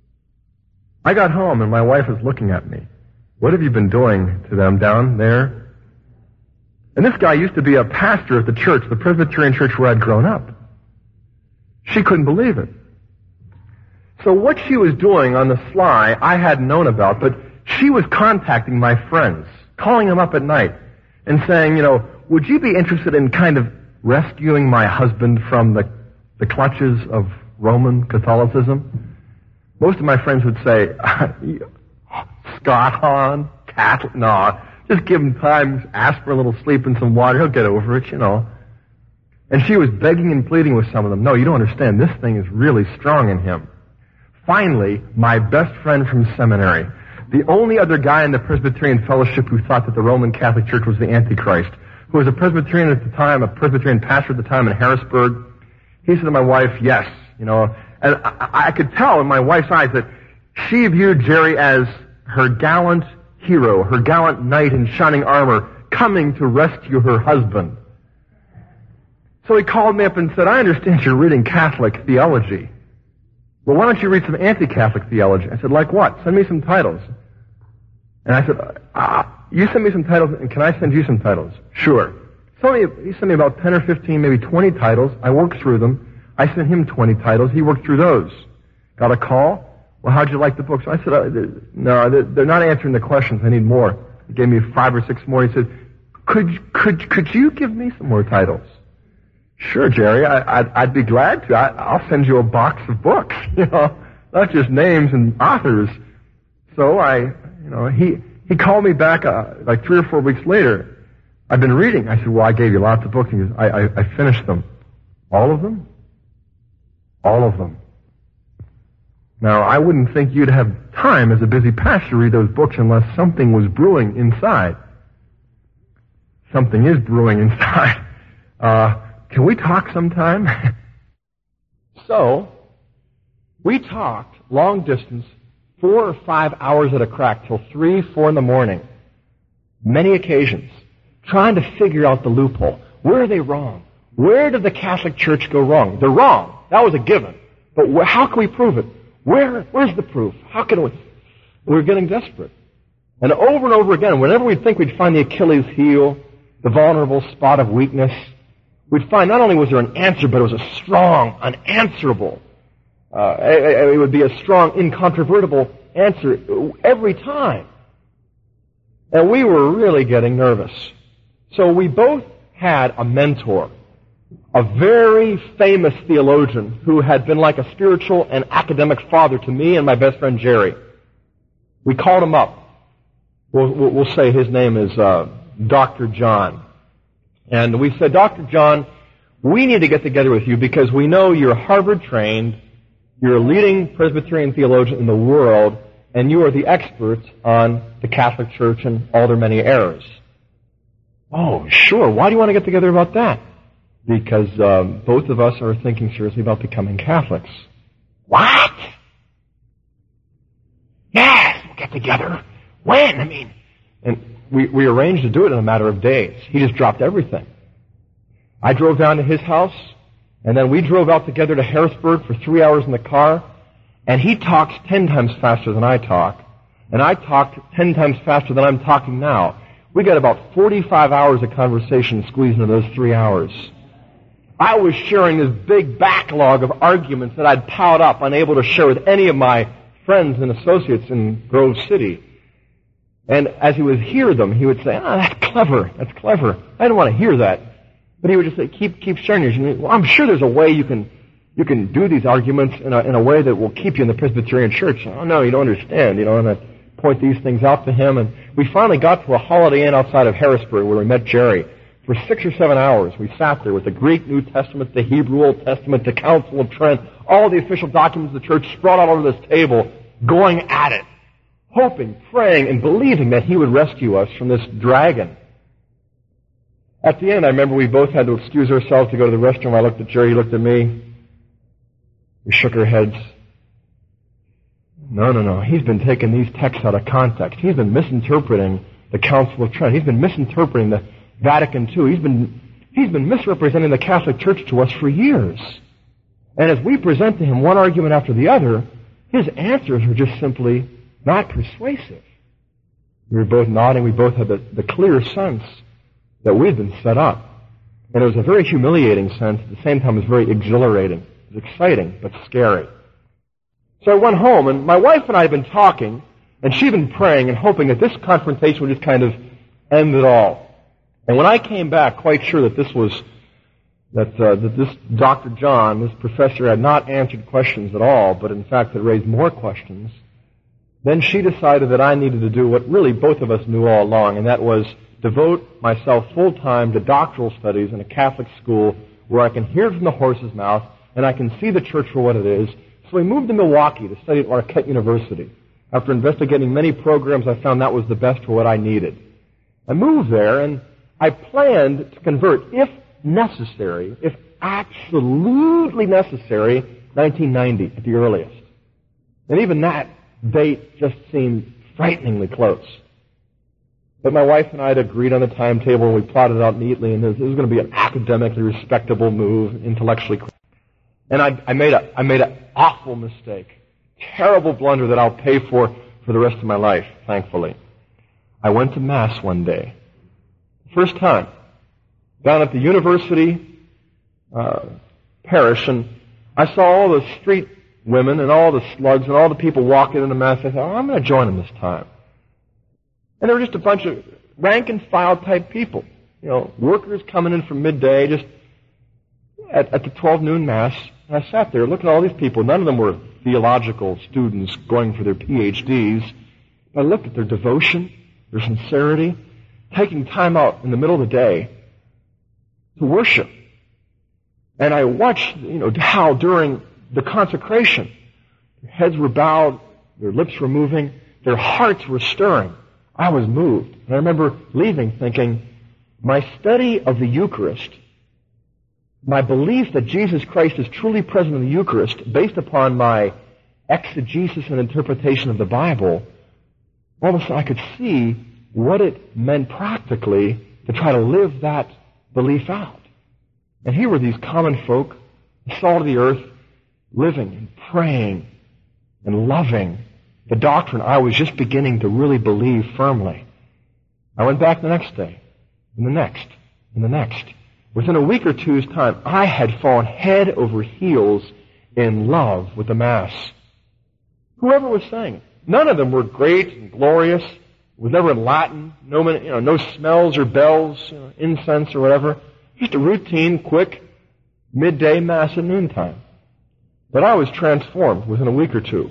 I got home, and my wife was looking at me. "What have you been doing to them down there?" And this guy used to be a pastor at the church, the Presbyterian church where I'd grown up. She couldn't believe it. So what she was doing on the sly, I hadn't known about, but she was contacting my friends, calling them up at night, and saying, "Would you be interested in kind of rescuing my husband from the clutches of Roman Catholicism?" Most of my friends would say, "Scott Hahn, Catholic, no, just give him time, ask for a little sleep and some water, he'll get over it, And she was begging and pleading with some of them. "No, you don't understand, this thing is really strong in him." Finally, my best friend from seminary, the only other guy in the Presbyterian fellowship who thought that the Roman Catholic Church was the Antichrist, who was a Presbyterian at the time, a Presbyterian pastor at the time in Harrisburg, he said to my wife, yes, and I could tell in my wife's eyes that she viewed Jerry as her gallant hero, her gallant knight in shining armor, coming to rescue her husband. So he called me up and said, "I understand you're reading Catholic theology. Well, why don't you read some anti-Catholic theology?" I said, "Like what? Send me some titles." And I said, "You send me some titles, and can I send you some titles?" "Sure." He sent me about 10 or 15, maybe 20 titles. I worked through them. I sent him 20 titles. He worked through those. Got a call. "Well, how'd you like the books?" I said, "No, they're not answering the questions. I need more." He gave me 5 or 6 more. He said, Could you give me some more titles?" "Sure, Jerry, I'd be glad to. I'll send you a box of books, not just names and authors." So he called me back like 3 or 4 weeks later. "I've been reading." I said, "Well, I gave you lots of books." He goes, I finished them. "All of them?" "All of them." Now, I wouldn't think you'd have time as a busy pastor to read those books unless something was brewing inside. Something is brewing inside. Can we talk sometime? So, we talked long distance, 4 or 5 hours at a crack till 3, 4 in the morning. Many occasions, trying to figure out the loophole. Where are they wrong? Where did the Catholic Church go wrong? They're wrong. That was a given. But how can we prove it? Where's the proof? How can we? We're getting desperate. And over again, whenever we'd think we'd find the Achilles heel, the vulnerable spot of weakness, we'd find not only was there an answer, but it was a strong, unanswerable. It would be a strong, incontrovertible answer every time. And we were really getting nervous. So we both had a mentor, a very famous theologian who had been like a spiritual and academic father to me and my best friend Jerry. We called him up. We'll say his name is Dr. John. And we said, "Dr. John, we need to get together with you because we know you're Harvard-trained, you're a leading Presbyterian theologian in the world, and you are the expert on the Catholic Church and all their many errors." "Oh, sure. Why do you want to get together about that?" "Because both of us are thinking seriously about becoming Catholics." "What?" "Yes, we'll get together. When? And we arranged to do it in a matter of days. He just dropped everything. I drove down to his house, and then we drove out together to Harrisburg for 3 hours in the car, and he talks 10 times faster than I talk, and I talked 10 times faster than I'm talking now. We got about 45 hours of conversation squeezed into those 3 hours. I was sharing this big backlog of arguments that I'd piled up, unable to share with any of my friends and associates in Grove City. And as he would hear them, he would say, "Oh, that's clever. I didn't want to hear that." But he would just say, keep sharing yours. "Well, I'm sure there's a way you can do these arguments in a way that will keep you in the Presbyterian Church." "Oh, no, you don't understand," and I point these things out to him. And we finally got to a Holiday Inn outside of Harrisburg where we met Jerry. For 6 or 7 hours, we sat there with the Greek New Testament, the Hebrew Old Testament, the Council of Trent, all the official documents of the church spread out over this table, going at it, hoping, praying, and believing that he would rescue us from this dragon. At the end, I remember we both had to excuse ourselves to go to the restroom. I looked at Jerry, he looked at me. We shook our heads. No. He's been taking these texts out of context. He's been misinterpreting the Council of Trent. He's been misinterpreting the Vatican II. He's been misrepresenting the Catholic Church to us for years. And as we present to him one argument after the other, his answers are just simply not persuasive. We were both nodding. We both had the clear sense that we had been set up. And it was a very humiliating sense. At the same time, it was very exhilarating. It was exciting, but scary. So I went home, and my wife and I had been talking, and she'd been praying and hoping that this confrontation would just kind of end it all. And when I came back, quite sure that this Dr. John, this professor, had not answered questions at all, but in fact had raised more questions, then she decided that I needed to do what really both of us knew all along, and that was devote myself full-time to doctoral studies in a Catholic school where I can hear it from the horse's mouth and I can see the church for what it is. So we moved to Milwaukee to study at Marquette University. After investigating many programs, I found that was the best for what I needed. I moved there, and I planned to convert, if necessary, if absolutely necessary, 1990 at the earliest. And even that date just seemed frighteningly close. But my wife and I had agreed on the timetable, and we plotted it out neatly, and it was going to be an academically respectable move, intellectually correct. And I made an awful mistake, terrible blunder that I'll pay for the rest of my life, thankfully. I went to Mass one day, first time, down at the university parish, and I saw all the street women and all the slugs and all the people walking into Mass. I thought, I'm going to join them this time. And there were just a bunch of rank-and-file type people, workers coming in from midday, just at the 12 noon Mass. And I sat there looking at all these people. None of them were theological students going for their PhDs. But I looked at their devotion, their sincerity, taking time out in the middle of the day to worship. And I watched, how during the consecration, their heads were bowed, their lips were moving, their hearts were stirring. I was moved. And I remember leaving thinking, my study of the Eucharist, my belief that Jesus Christ is truly present in the Eucharist, based upon my exegesis and interpretation of the Bible, all of a sudden I could see what it meant practically to try to live that belief out. And here were these common folk, the salt of the earth, living and praying and loving the doctrine I was just beginning to really believe firmly. I went back the next day, and the next, and the next. Within a week or two's time, I had fallen head over heels in love with the Mass. Whoever was saying it. None of them were great and glorious. It was never in Latin. No smells or bells, incense or whatever. Just a routine, quick, midday Mass at noontime. But I was transformed within a week or two.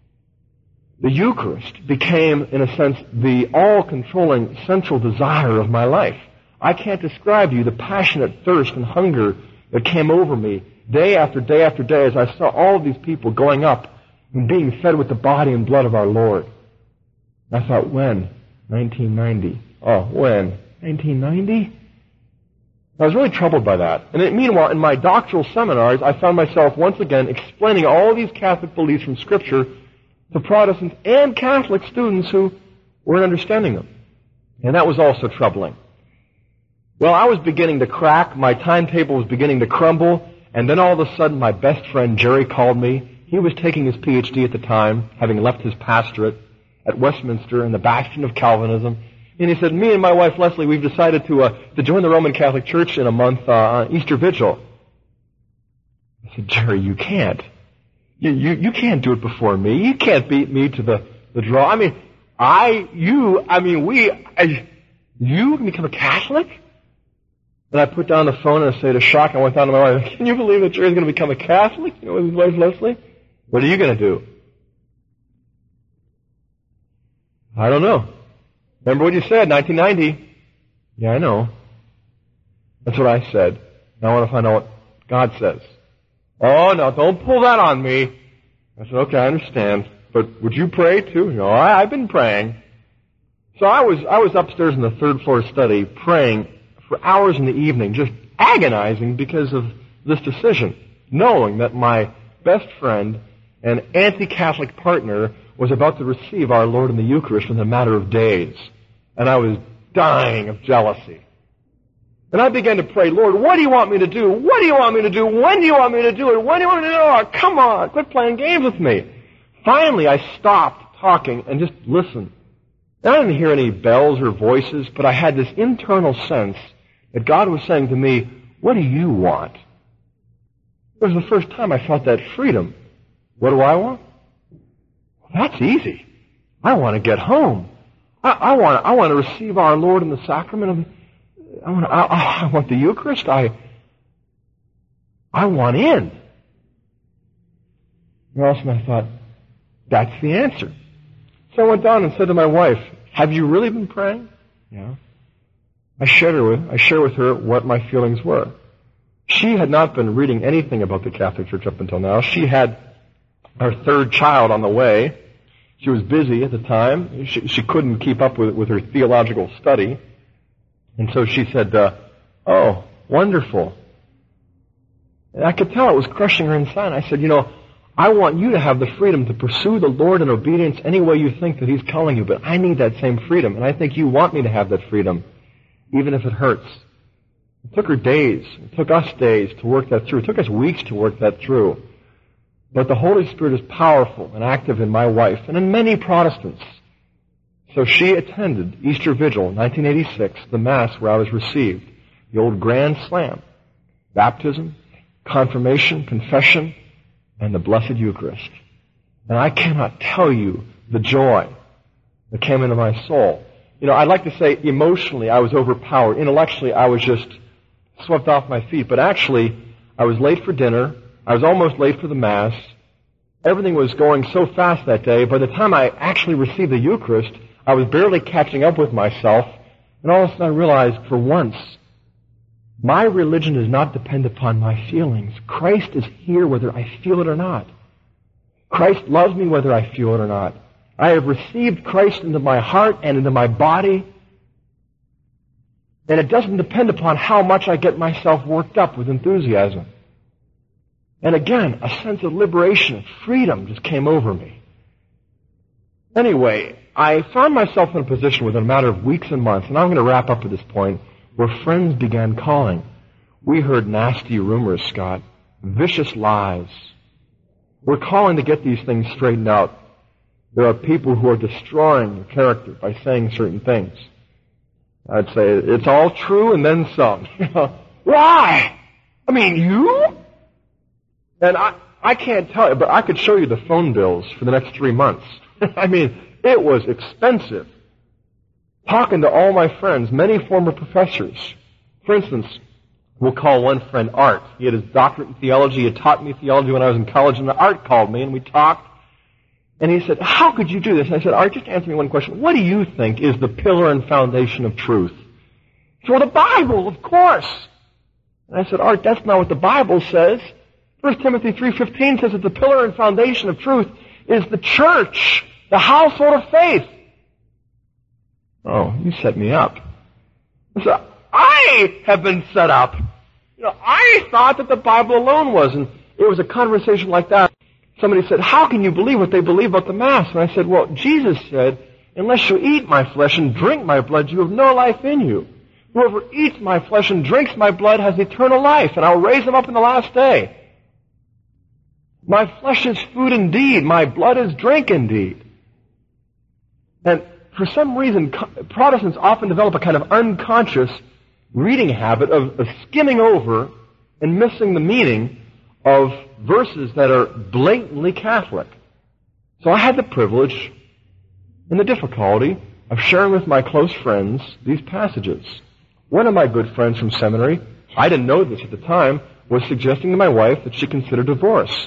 The Eucharist became, in a sense, the all-controlling central desire of my life. I can't describe to you the passionate thirst and hunger that came over me day after day after day as I saw all of these people going up and being fed with the body and blood of our Lord. I thought, when? 1990. Oh, when? 1990? I was really troubled by that. And meanwhile, in my doctoral seminars, I found myself once again explaining all these Catholic beliefs from Scripture to Protestants and Catholic students who weren't understanding them. And that was also troubling. Well, I was beginning to crack, my timetable was beginning to crumble, and then all of a sudden my best friend Jerry called me. He was taking his PhD at the time, having left his pastorate at Westminster in the bastion of Calvinism. And he said, me and my wife Leslie, we've decided to join the Roman Catholic Church in a month on Easter Vigil. I said, Jerry, you can't. You can't do it before me. You can't beat me to the draw. You can become a Catholic? And I put down the phone and I say to shock, I went down to my wife, can you believe that Jerry's going to become a Catholic? With his wife Leslie? What are you going to do? I don't know. Remember what you said, 1990? Yeah, I know. That's what I said. Now I want to find out what God says. Oh, no, don't pull that on me. I said, okay, I understand. But would you pray too? No, I've been praying. So I was upstairs in the third floor study praying for hours in the evening, just agonizing because of this decision, knowing that my best friend and anti-Catholic partner was about to receive our Lord in the Eucharist in a matter of days. And I was dying of jealousy. And I began to pray, Lord, what do you want me to do? What do you want me to do? When do you want me to do it? When do you want me to do it? Oh, come on, quit playing games with me. Finally, I stopped talking and just listened. And I didn't hear any bells or voices, but I had this internal sense that God was saying to me, what do you want? It was the first time I felt that freedom. What do I want? That's easy. I want to get home. I want to receive our Lord in the sacrament. I want the Eucharist. I want in. And I thought, that's the answer. So I went down and said to my wife, have you really been praying? Yeah. I shared with her what my feelings were. She had not been reading anything about the Catholic Church up until now. She had her third child on the way. She was busy at the time. She couldn't keep up with her theological study. And so she said, oh, wonderful. And I could tell it was crushing her inside. I said, I want you to have the freedom to pursue the Lord in obedience any way you think that He's calling you, but I need that same freedom, and I think you want me to have that freedom, even if it hurts. It took her days. It took us days to work that through. It took us weeks to work that through. But the Holy Spirit is powerful and active in my wife and in many Protestants. So she attended Easter Vigil, 1986, the Mass where I was received, the old Grand Slam, baptism, confirmation, confession, and the Blessed Eucharist. And I cannot tell you the joy that came into my soul. I'd like to say emotionally I was overpowered. Intellectually I was just swept off my feet. But actually, I was late for dinner. I was almost late for the Mass. Everything was going so fast that day. By the time I actually received the Eucharist, I was barely catching up with myself. And all of a sudden I realized, for once, my religion does not depend upon my feelings. Christ is here whether I feel it or not. Christ loves me whether I feel it or not. I have received Christ into my heart and into my body. And it doesn't depend upon how much I get myself worked up with enthusiasm. And again, a sense of liberation and freedom just came over me. Anyway, I found myself in a position within a matter of weeks and months, and I'm going to wrap up at this point, where friends began calling. We heard nasty rumors, Scott, vicious lies. We're calling to get these things straightened out. There are people who are destroying your character by saying certain things. I'd say, it's all true and then some. Why? I mean, you? And I can't tell you, but I could show you the phone bills for the next 3 months. I mean, it was expensive. Talking to all my friends, many former professors. For instance, we'll call one friend Art. He had his doctorate in theology. He had taught me theology when I was in college, and Art called me, and we talked. And he said, how could you do this? And I said, Art, just answer me one question. What do you think is the pillar and foundation of truth? He said, well, the Bible, of course. And I said, Art, that's not what the Bible says. 1 Timothy 3:15 says that the pillar and foundation of truth is the church, the household of faith. Oh, you set me up. So I have been set up. I thought that the Bible alone was, and it was a conversation like that. Somebody said, how can you believe what they believe about the Mass? And I said, well, Jesus said, unless you eat my flesh and drink my blood, you have no life in you. Whoever eats my flesh and drinks my blood has eternal life, and I'll raise him up in the last day. My flesh is food indeed, my blood is drink indeed. And for some reason, Protestants often develop a kind of unconscious reading habit of skimming over and missing the meaning of verses that are blatantly Catholic. So I had the privilege and the difficulty of sharing with my close friends these passages. One of my good friends from seminary, I didn't know this at the time, was suggesting to my wife that she consider divorce.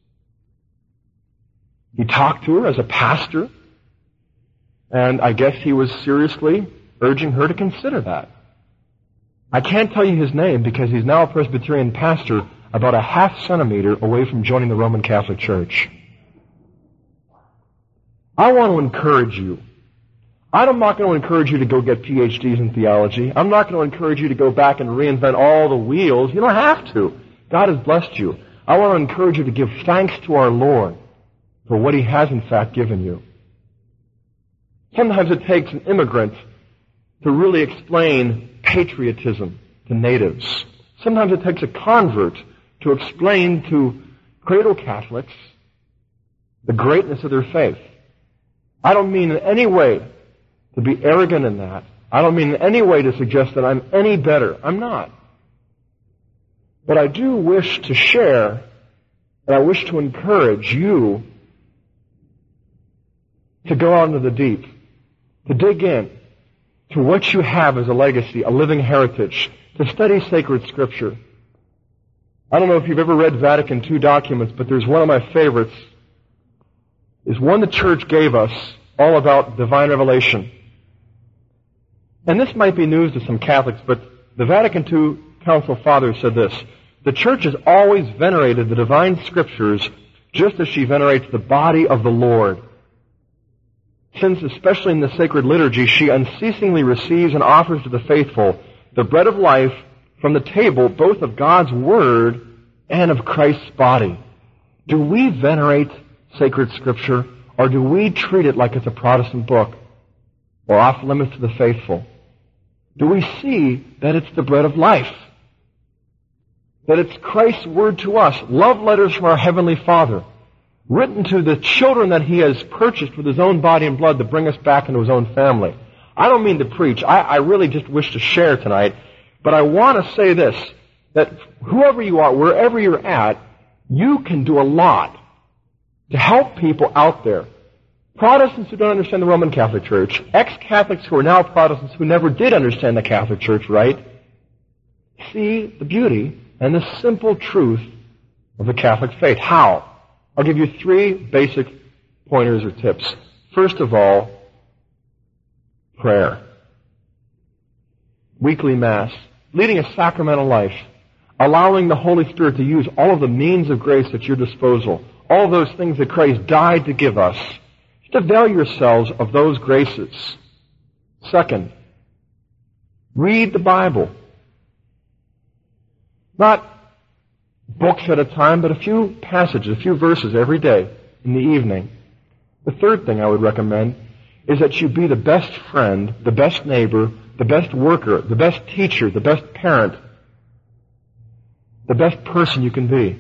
He talked to her as a pastor, and I guess he was seriously urging her to consider that. I can't tell you his name because he's now a Presbyterian pastor about a half centimeter away from joining the Roman Catholic Church. I want to encourage you. I'm not going to encourage you to go get PhDs in theology. I'm not going to encourage you to go back and reinvent all the wheels. You don't have to. God has blessed you. I want to encourage you to give thanks to our Lord for what He has in fact given you. Sometimes it takes an immigrant to really explain patriotism to natives. Sometimes it takes a convert to explain to cradle Catholics the greatness of their faith. I don't mean in any way to be arrogant in that. I don't mean in any way to suggest that I'm any better. I'm not. But I do wish to share, and I wish to encourage you to go out into the deep, to dig in to what you have as a legacy, a living heritage, to study sacred Scripture. I don't know if you've ever read Vatican II documents, but there's one of my favorites. Is one the Church gave us all about divine revelation. And this might be news to some Catholics, but the Vatican II Council Fathers said this: the Church has always venerated the divine Scriptures just as she venerates the body of the Lord. Since, especially in the sacred liturgy, she unceasingly receives and offers to the faithful the bread of life from the table both of God's Word and of Christ's body. Do we venerate sacred Scripture, or do we treat it like it's a Protestant book or off limits to the faithful? Do we see that it's the bread of life? That it's Christ's Word to us, love letters from our Heavenly Father, written to the children that He has purchased with His own body and blood to bring us back into His own family. I don't mean to preach. I really just wish to share tonight. But I want to say this, that whoever you are, wherever you're at, you can do a lot to help people out there. Protestants who don't understand the Roman Catholic Church, ex-Catholics who are now Protestants who never did understand the Catholic Church right, see the beauty and the simple truth of the Catholic faith. How? I'll give you 3 basic pointers or tips. First of all, prayer. Weekly Mass. Leading a sacramental life. Allowing the Holy Spirit to use all of the means of grace at your disposal. All those things that Christ died to give us. Just avail yourselves of those graces. Second, read the Bible. Not books at a time, but a few passages, a few verses every day in the evening. The third thing I would recommend is that you be the best friend, the best neighbor, the best worker, the best teacher, the best parent, the best person you can be.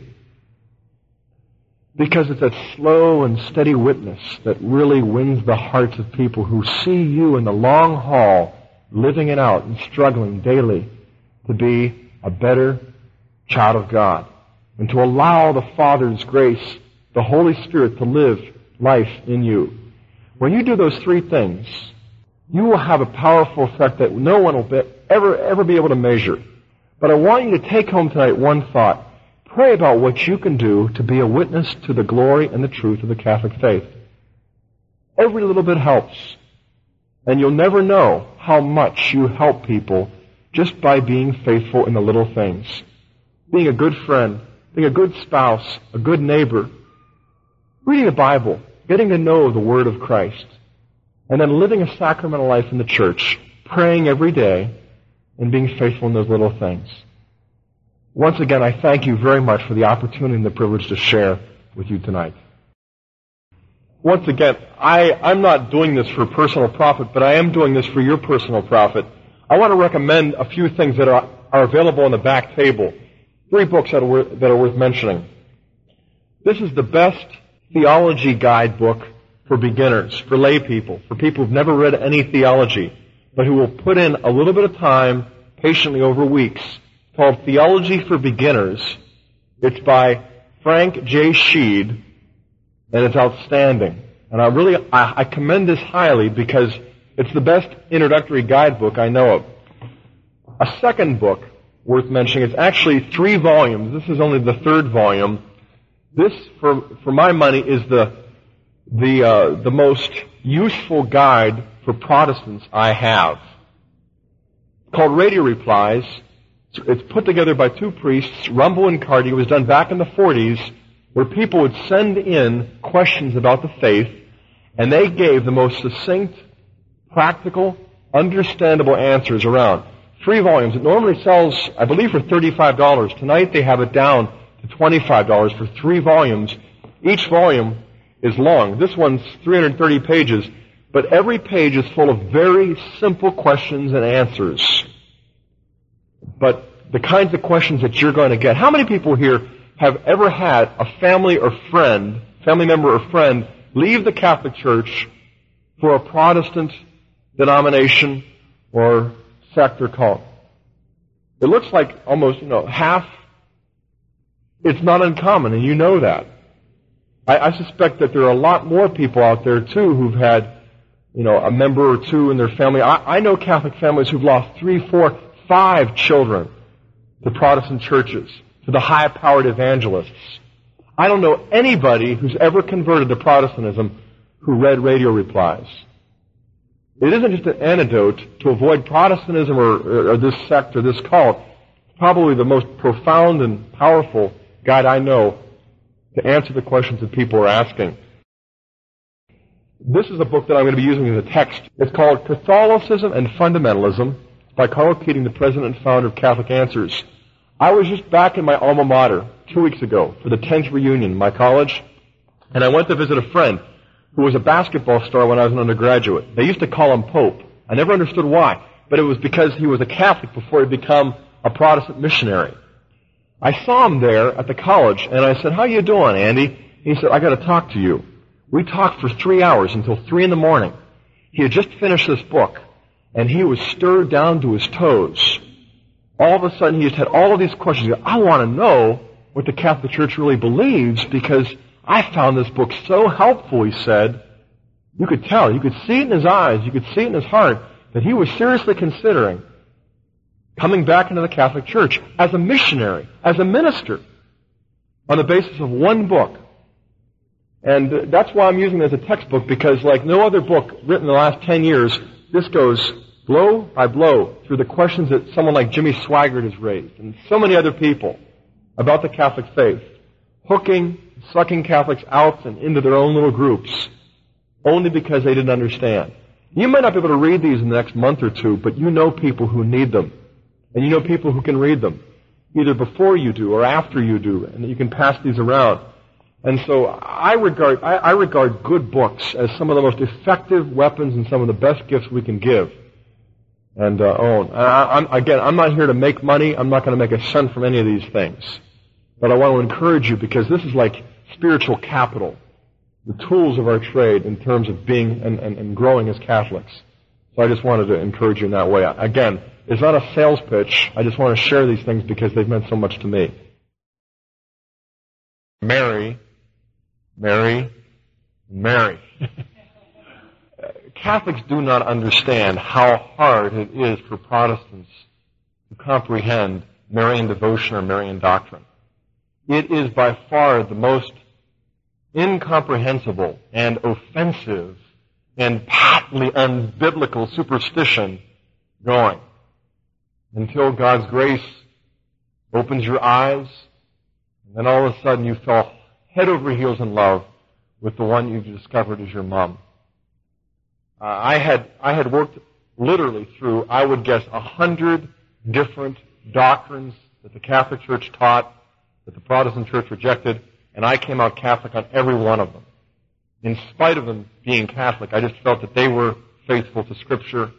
Because it's that slow and steady witness that really wins the hearts of people who see you in the long haul, living it out and struggling daily to be a better child of God. And to allow the Father's grace, the Holy Spirit, to live life in you. When you do those 3 things, you will have a powerful effect that no one will ever be able to measure. But I want you to take home tonight one thought. Pray about what you can do to be a witness to the glory and the truth of the Catholic faith. Every little bit helps. And you'll never know how much you help people just by being faithful in the little things. Being a good friend, being a good spouse, a good neighbor, reading the Bible, getting to know the Word of Christ, and then living a sacramental life in the church, praying every day, and being faithful in those little things. Once again, I thank you very much for the opportunity and the privilege to share with you tonight. Once again, I'm not doing this for personal profit, but I am doing this for your personal profit. I want to recommend a few things that are available on the back table. 3 books that are worth mentioning. This is the best theology guidebook for beginners, for lay people, for people who've never read any theology, but who will put in a little bit of time, patiently over weeks, called Theology for Beginners. It's by Frank J. Sheed, and it's outstanding. And I commend this highly because it's the best introductory guidebook I know of. A second book worth mentioning, it's actually 3 volumes. This is only the 3rd volume. This, for my money, is the most useful guide for Protestants I have. It's called Radio Replies. It's put together by 2 priests, Rumble and Carty. It was done back in the 40s, where people would send in questions about the faith, and they gave the most succinct, practical, understandable answers around. 3 volumes. It normally sells, I believe, for $35. Tonight they have it down to $25 for 3 volumes. Each volume is long. This one's 330 pages, but every page is full of very simple questions and answers. But the kinds of questions that you're going to get. How many people here have ever had a family member or friend, leave the Catholic Church for a Protestant denomination or sect or cult? It looks like almost, half. It's not uncommon, and you know that. I suspect that there are a lot more people out there, too, who've had, a member or two in their family. I know Catholic families who've lost 3, 4, 5 children to Protestant churches, to the high-powered evangelists. I don't know anybody who's ever converted to Protestantism who read radio replies. It isn't just an antidote to avoid Protestantism or this sect or this cult. It's probably the most profound and powerful guide I know to answer the questions that people are asking. This is a book that I'm going to be using as a text. It's called Catholicism and Fundamentalism by Carl Keating, the president and founder of Catholic Answers. I was just back in my alma mater 2 weeks ago for the 10th reunion in my college, and I went to visit a friend who was a basketball star when I was an undergraduate. They used to call him Pope. I never understood why, but it was because he was a Catholic before he became a Protestant missionary. I saw him there at the college, and I said, "How you doing, Andy?" He said, "I got to talk to you." We talked for 3 hours until 3 in the morning. He had just finished this book, and he was stirred down to his toes. All of a sudden, he just had all of these questions. He said, "I want to know what the Catholic Church really believes because I found this book so helpful," he said. You could tell. You could see it in his eyes. You could see it in his heart that he was seriously considering coming back into the Catholic Church as a missionary, as a minister, on the basis of one book. And that's why I'm using it as a textbook, because like no other book written in the last 10 years, this goes blow by blow through the questions that someone like Jimmy Swaggart has raised, and so many other people about the Catholic faith, hooking, sucking Catholics out and into their own little groups, only because they didn't understand. You might not be able to read these in the next month or two, but you know people who need them. And you know people who can read them, either before you do or after you do, and you can pass these around. And so I regard good books as some of the most effective weapons and some of the best gifts we can give and own. I'm not here to make money. I'm not going to make a cent from any of these things. But I want to encourage you, because this is like spiritual capital, the tools of our trade in terms of being and growing as Catholics. So I just wanted to encourage you in that way. Again, it's not a sales pitch. I just want to share these things because they've meant so much to me. Mary. Catholics do not understand how hard it is for Protestants to comprehend Marian devotion or Marian doctrine. It is by far the most incomprehensible and offensive and patently unbiblical superstition going, until God's grace opens your eyes, and then all of a sudden you fell head over heels in love with the one you've discovered as your mom. I had worked literally through, I would guess, 100 different doctrines that the Catholic Church taught, that the Protestant Church rejected, and I came out Catholic on every one of them. In spite of them being Catholic, I just felt that they were faithful to Scripture.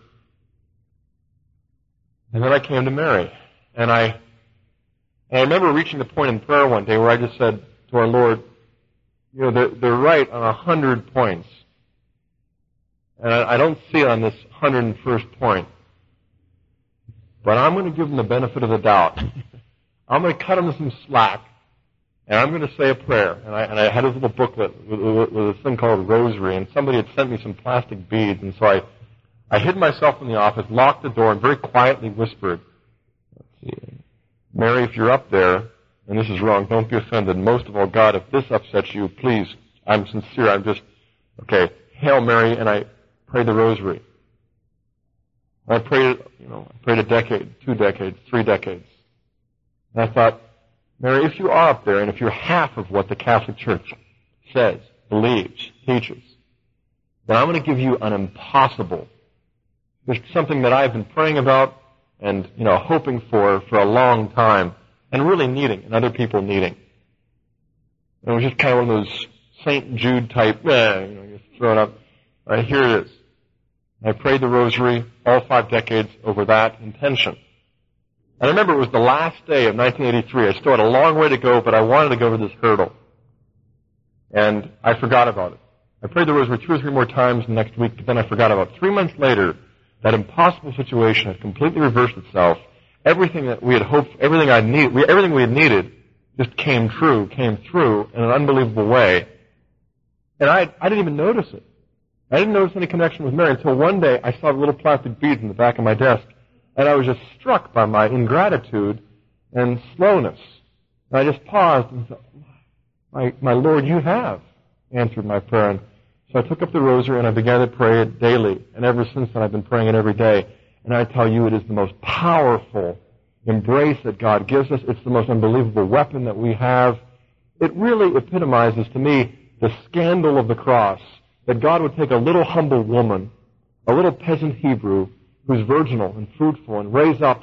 And then I came to Mary. And I remember reaching the point in prayer one day where I just said to our Lord, they're right on 100 points. And I don't see it on this 101st point. But I'm going to give them the benefit of the doubt. I'm going to cut them some slack. And I'm going to say a prayer. And I had this little booklet with this thing called Rosary. And somebody had sent me some plastic beads. And so I hid myself in the office, locked the door, and very quietly whispered, "Mary, if you're up there, and this is wrong, don't be offended. Most of all, God, if this upsets you, please, I'm sincere. Okay, Hail Mary," and I prayed the Rosary. I prayed a decade, 2 decades, 3 decades. And I thought, Mary, if you are up there, and if you're half of what the Catholic Church says, believes, teaches, then I'm going to give you an impossible It's something that I've been praying about and, hoping for a long time and really needing and other people needing. It was just kind of one of those St. Jude type, you throw it up. Right, here it is. I prayed the rosary all 5 decades over that intention. And I remember it was the last day of 1983. I still had a long way to go, but I wanted to go over this hurdle. And I forgot about it. I prayed the rosary 2 or 3 more times the next week, but then I forgot about it. 3 months later, that impossible situation had completely reversed itself. Everything that we had hoped, everything we had needed just came through in an unbelievable way. And I didn't even notice it. I didn't notice any connection with Mary until one day I saw the little plastic beads in the back of my desk, and I was just struck by my ingratitude and slowness. And I just paused and thought, my Lord, you have answered my prayer. And so I took up the rosary and I began to pray it daily. And ever since then I've been praying it every day. And I tell you, it is the most powerful embrace that God gives us. It's the most unbelievable weapon that we have. It really epitomizes to me the scandal of the cross, that God would take a little humble woman, a little peasant Hebrew, who's virginal and fruitful, and raise up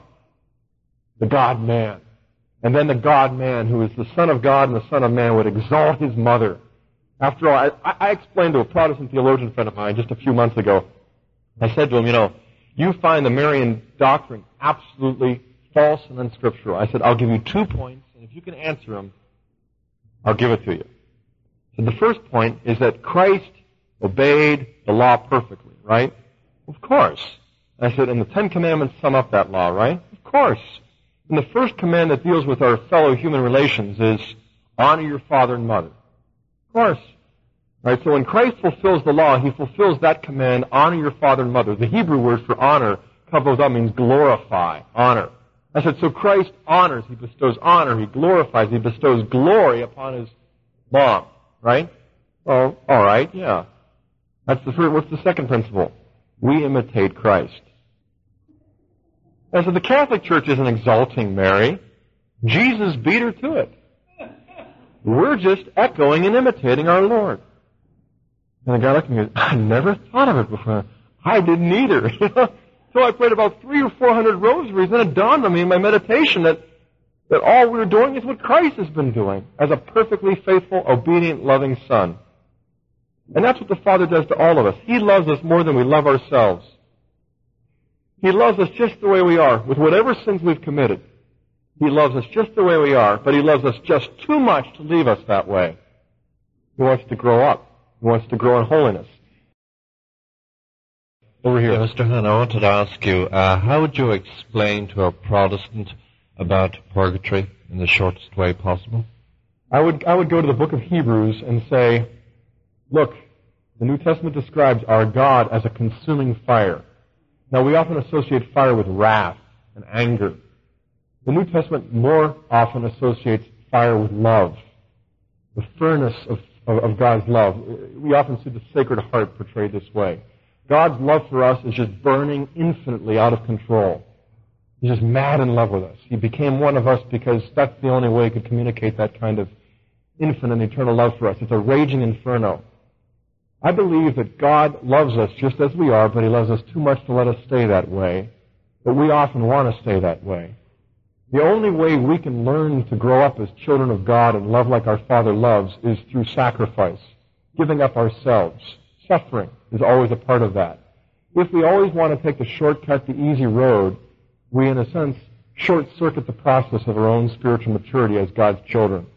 the God-man. And then the God-man, who is the Son of God and the Son of Man, would exalt his mother. After all, I explained to a Protestant theologian friend of mine just a few months ago, I said to him, you find the Marian doctrine absolutely false and unscriptural. I said, I'll give you 2 points, and if you can answer them, I'll give it to you. So the first point is that Christ obeyed the law perfectly, right? Of course. I said, and the 10 Commandments sum up that law, right? Of course. And the first command that deals with our fellow human relations is honor your father and mother. Of course. Right? So when Christ fulfills the law, he fulfills that command, honor your father and mother. The Hebrew word for honor, kavod, means glorify, honor. I said, so Christ honors, he bestows honor, he glorifies, he bestows glory upon his mom, right? Well, all right, yeah. That's the first. What's the second principle? We imitate Christ. And so the Catholic Church isn't exalting Mary. Jesus beat her to it. We're just echoing and imitating our Lord. And the guy looked at me and goes, I never thought of it before. I didn't either. So I prayed about 300 or 400 rosaries, and it dawned on me in my meditation that all we're doing is what Christ has been doing as a perfectly faithful, obedient, loving Son. And that's what the Father does to all of us. He loves us more than we love ourselves. He loves us just the way we are, with whatever sins we've committed. He loves us just the way we are, but he loves us just too much to leave us that way. He wants to grow up. He wants to grow in holiness. Over here. Yeah, Mr. Hahn, I wanted to ask you, how would you explain to a Protestant about purgatory in the shortest way possible? I would go to the book of Hebrews and say, look, the New Testament describes our God as a consuming fire. Now, we often associate fire with wrath and anger. The New Testament more often associates fire with love, the furnace of God's love. We often see the Sacred Heart portrayed this way. God's love for us is just burning infinitely out of control. He's just mad in love with us. He became one of us because that's the only way he could communicate that kind of infinite and eternal love for us. It's a raging inferno. I believe that God loves us just as we are, but he loves us too much to let us stay that way. But we often want to stay that way. The only way we can learn to grow up as children of God and love like our Father loves is through sacrifice, giving up ourselves. Suffering is always a part of that. If we always want to take the shortcut, the easy road, we, in a sense, short-circuit the process of our own spiritual maturity as God's children.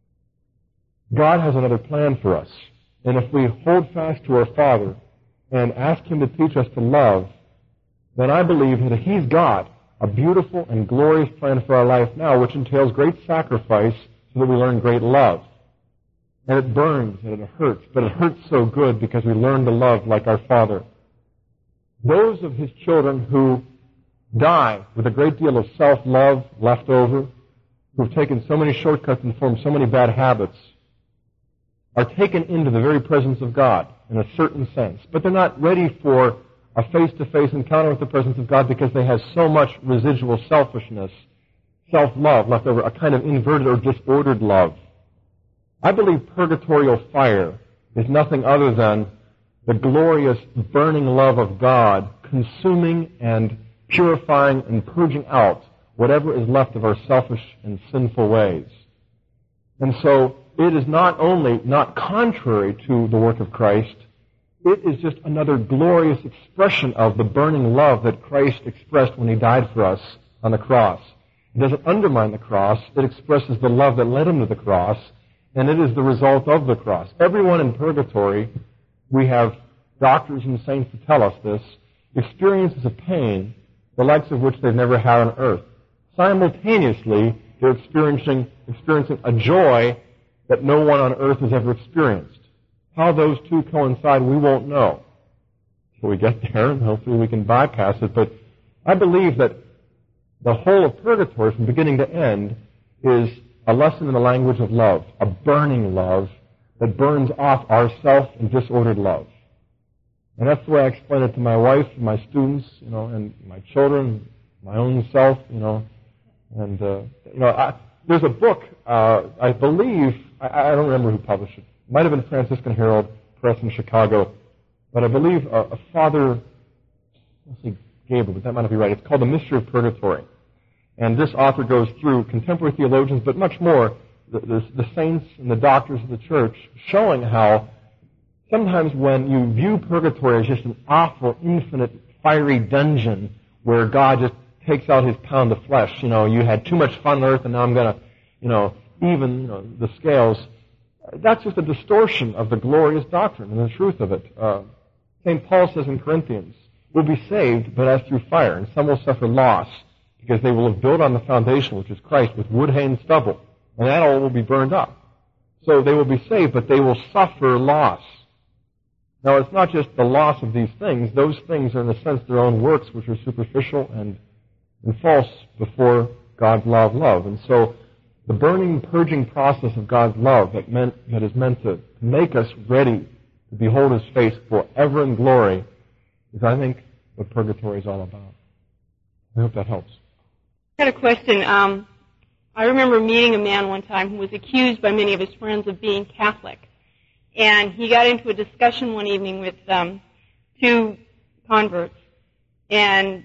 God has another plan for us. And if we hold fast to our Father and ask him to teach us to love, then I believe that he's got a beautiful and glorious plan for our life now, which entails great sacrifice so that we learn great love. And it burns and it hurts, but it hurts so good because we learn to love like our Father. Those of his children who die with a great deal of self-love left over, who've taken so many shortcuts and formed so many bad habits, are taken into the very presence of God in a certain sense. But they're not ready for a face-to-face encounter with the presence of God because they have so much residual selfishness, self-love left over, a kind of inverted or disordered love. I believe purgatorial fire is nothing other than the glorious burning love of God consuming and purifying and purging out whatever is left of our selfish and sinful ways. And so it is not only not contrary to the work of Christ, it is just another glorious expression of the burning love that Christ expressed when He died for us on the cross. It doesn't undermine the cross. It expresses the love that led Him to the cross, and it is the result of the cross. Everyone in purgatory, we have doctors and saints to tell us this, experiences a pain the likes of which they've never had on earth. Simultaneously, they're experiencing a joy that no one on earth has ever experienced. How those two coincide, we won't know until we get there, and hopefully we can bypass it. But I believe that the whole of purgatory, from beginning to end, is a lesson in the language of love, a burning love that burns off our self and disordered love. And that's the way I explain it to my wife and my students, and my children, my own self, And, there's a book, I believe, I don't remember who published it. It might have been Franciscan Herald Press in Chicago, but I believe a Father, let's see, Gabriel, but that might not be right. It's called The Mystery of Purgatory. And this author goes through contemporary theologians, but much more, the saints and the doctors of the church, showing how sometimes when you view purgatory as just an awful, infinite, fiery dungeon where God just takes out His pound of flesh, you had too much fun on earth and now I'm going to, even the scales. That's just a distortion of the glorious doctrine and the truth of it. St. Paul says in Corinthians, we'll be saved, but as through fire, and some will suffer loss, because they will have built on the foundation, which is Christ, with wood, hay, and stubble, and that all will be burned up. So they will be saved, but they will suffer loss. Now, it's not just the loss of these things. Those things are, in a sense, their own works, which are superficial and false before God's law of love. And so the burning, purging process of God's love that is meant to make us ready to behold His face forever in glory is, I think, what purgatory is all about. I hope that helps. I had a question. I remember meeting a man one time who was accused by many of his friends of being Catholic. And he got into a discussion one evening with two converts. And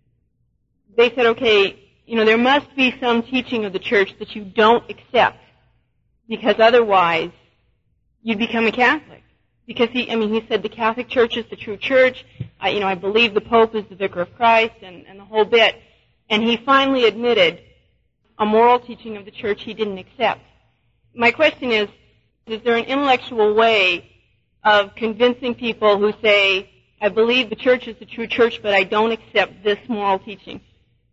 they said, okay, there must be some teaching of the church that you don't accept, because otherwise you'd become a Catholic. Because he said the Catholic Church is the true church. I believe the Pope is the Vicar of Christ and the whole bit. And he finally admitted a moral teaching of the church he didn't accept. My question is there an intellectual way of convincing people who say, I believe the church is the true church, but I don't accept this moral teaching?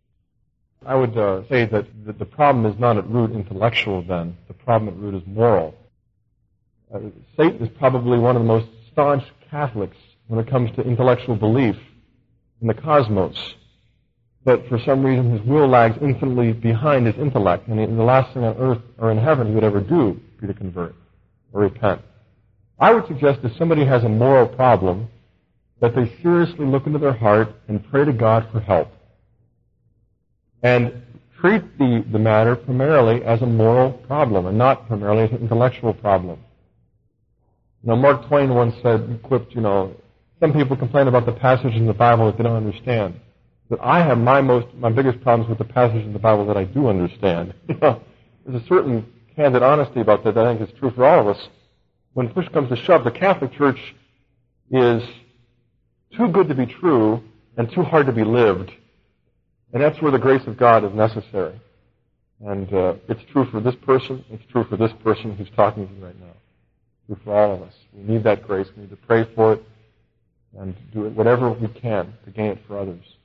I would say that the problem is not at root intellectual then. The problem at root is moral. Satan is probably one of the most staunch Catholics when it comes to intellectual belief in the cosmos. But for some reason his will lags infinitely behind his intellect, and the last thing on earth or in heaven he would ever do would be to convert or repent. I would suggest if somebody has a moral problem, that they seriously look into their heart and pray to God for help. And treat the matter primarily as a moral problem and not primarily as an intellectual problem. Mark Twain once said, quipped, some people complain about the passages in the Bible that they don't understand. But I have my biggest problems with the passages in the Bible that I do understand. There's a certain candid honesty about that I think is true for all of us. When push comes to shove, the Catholic Church is too good to be true and too hard to be lived. And that's where the grace of God is necessary. And it's true for this person. It's true for this person who's talking to you right now. It's true for all of us. We need that grace. We need to pray for it and do it whatever we can to gain it for others.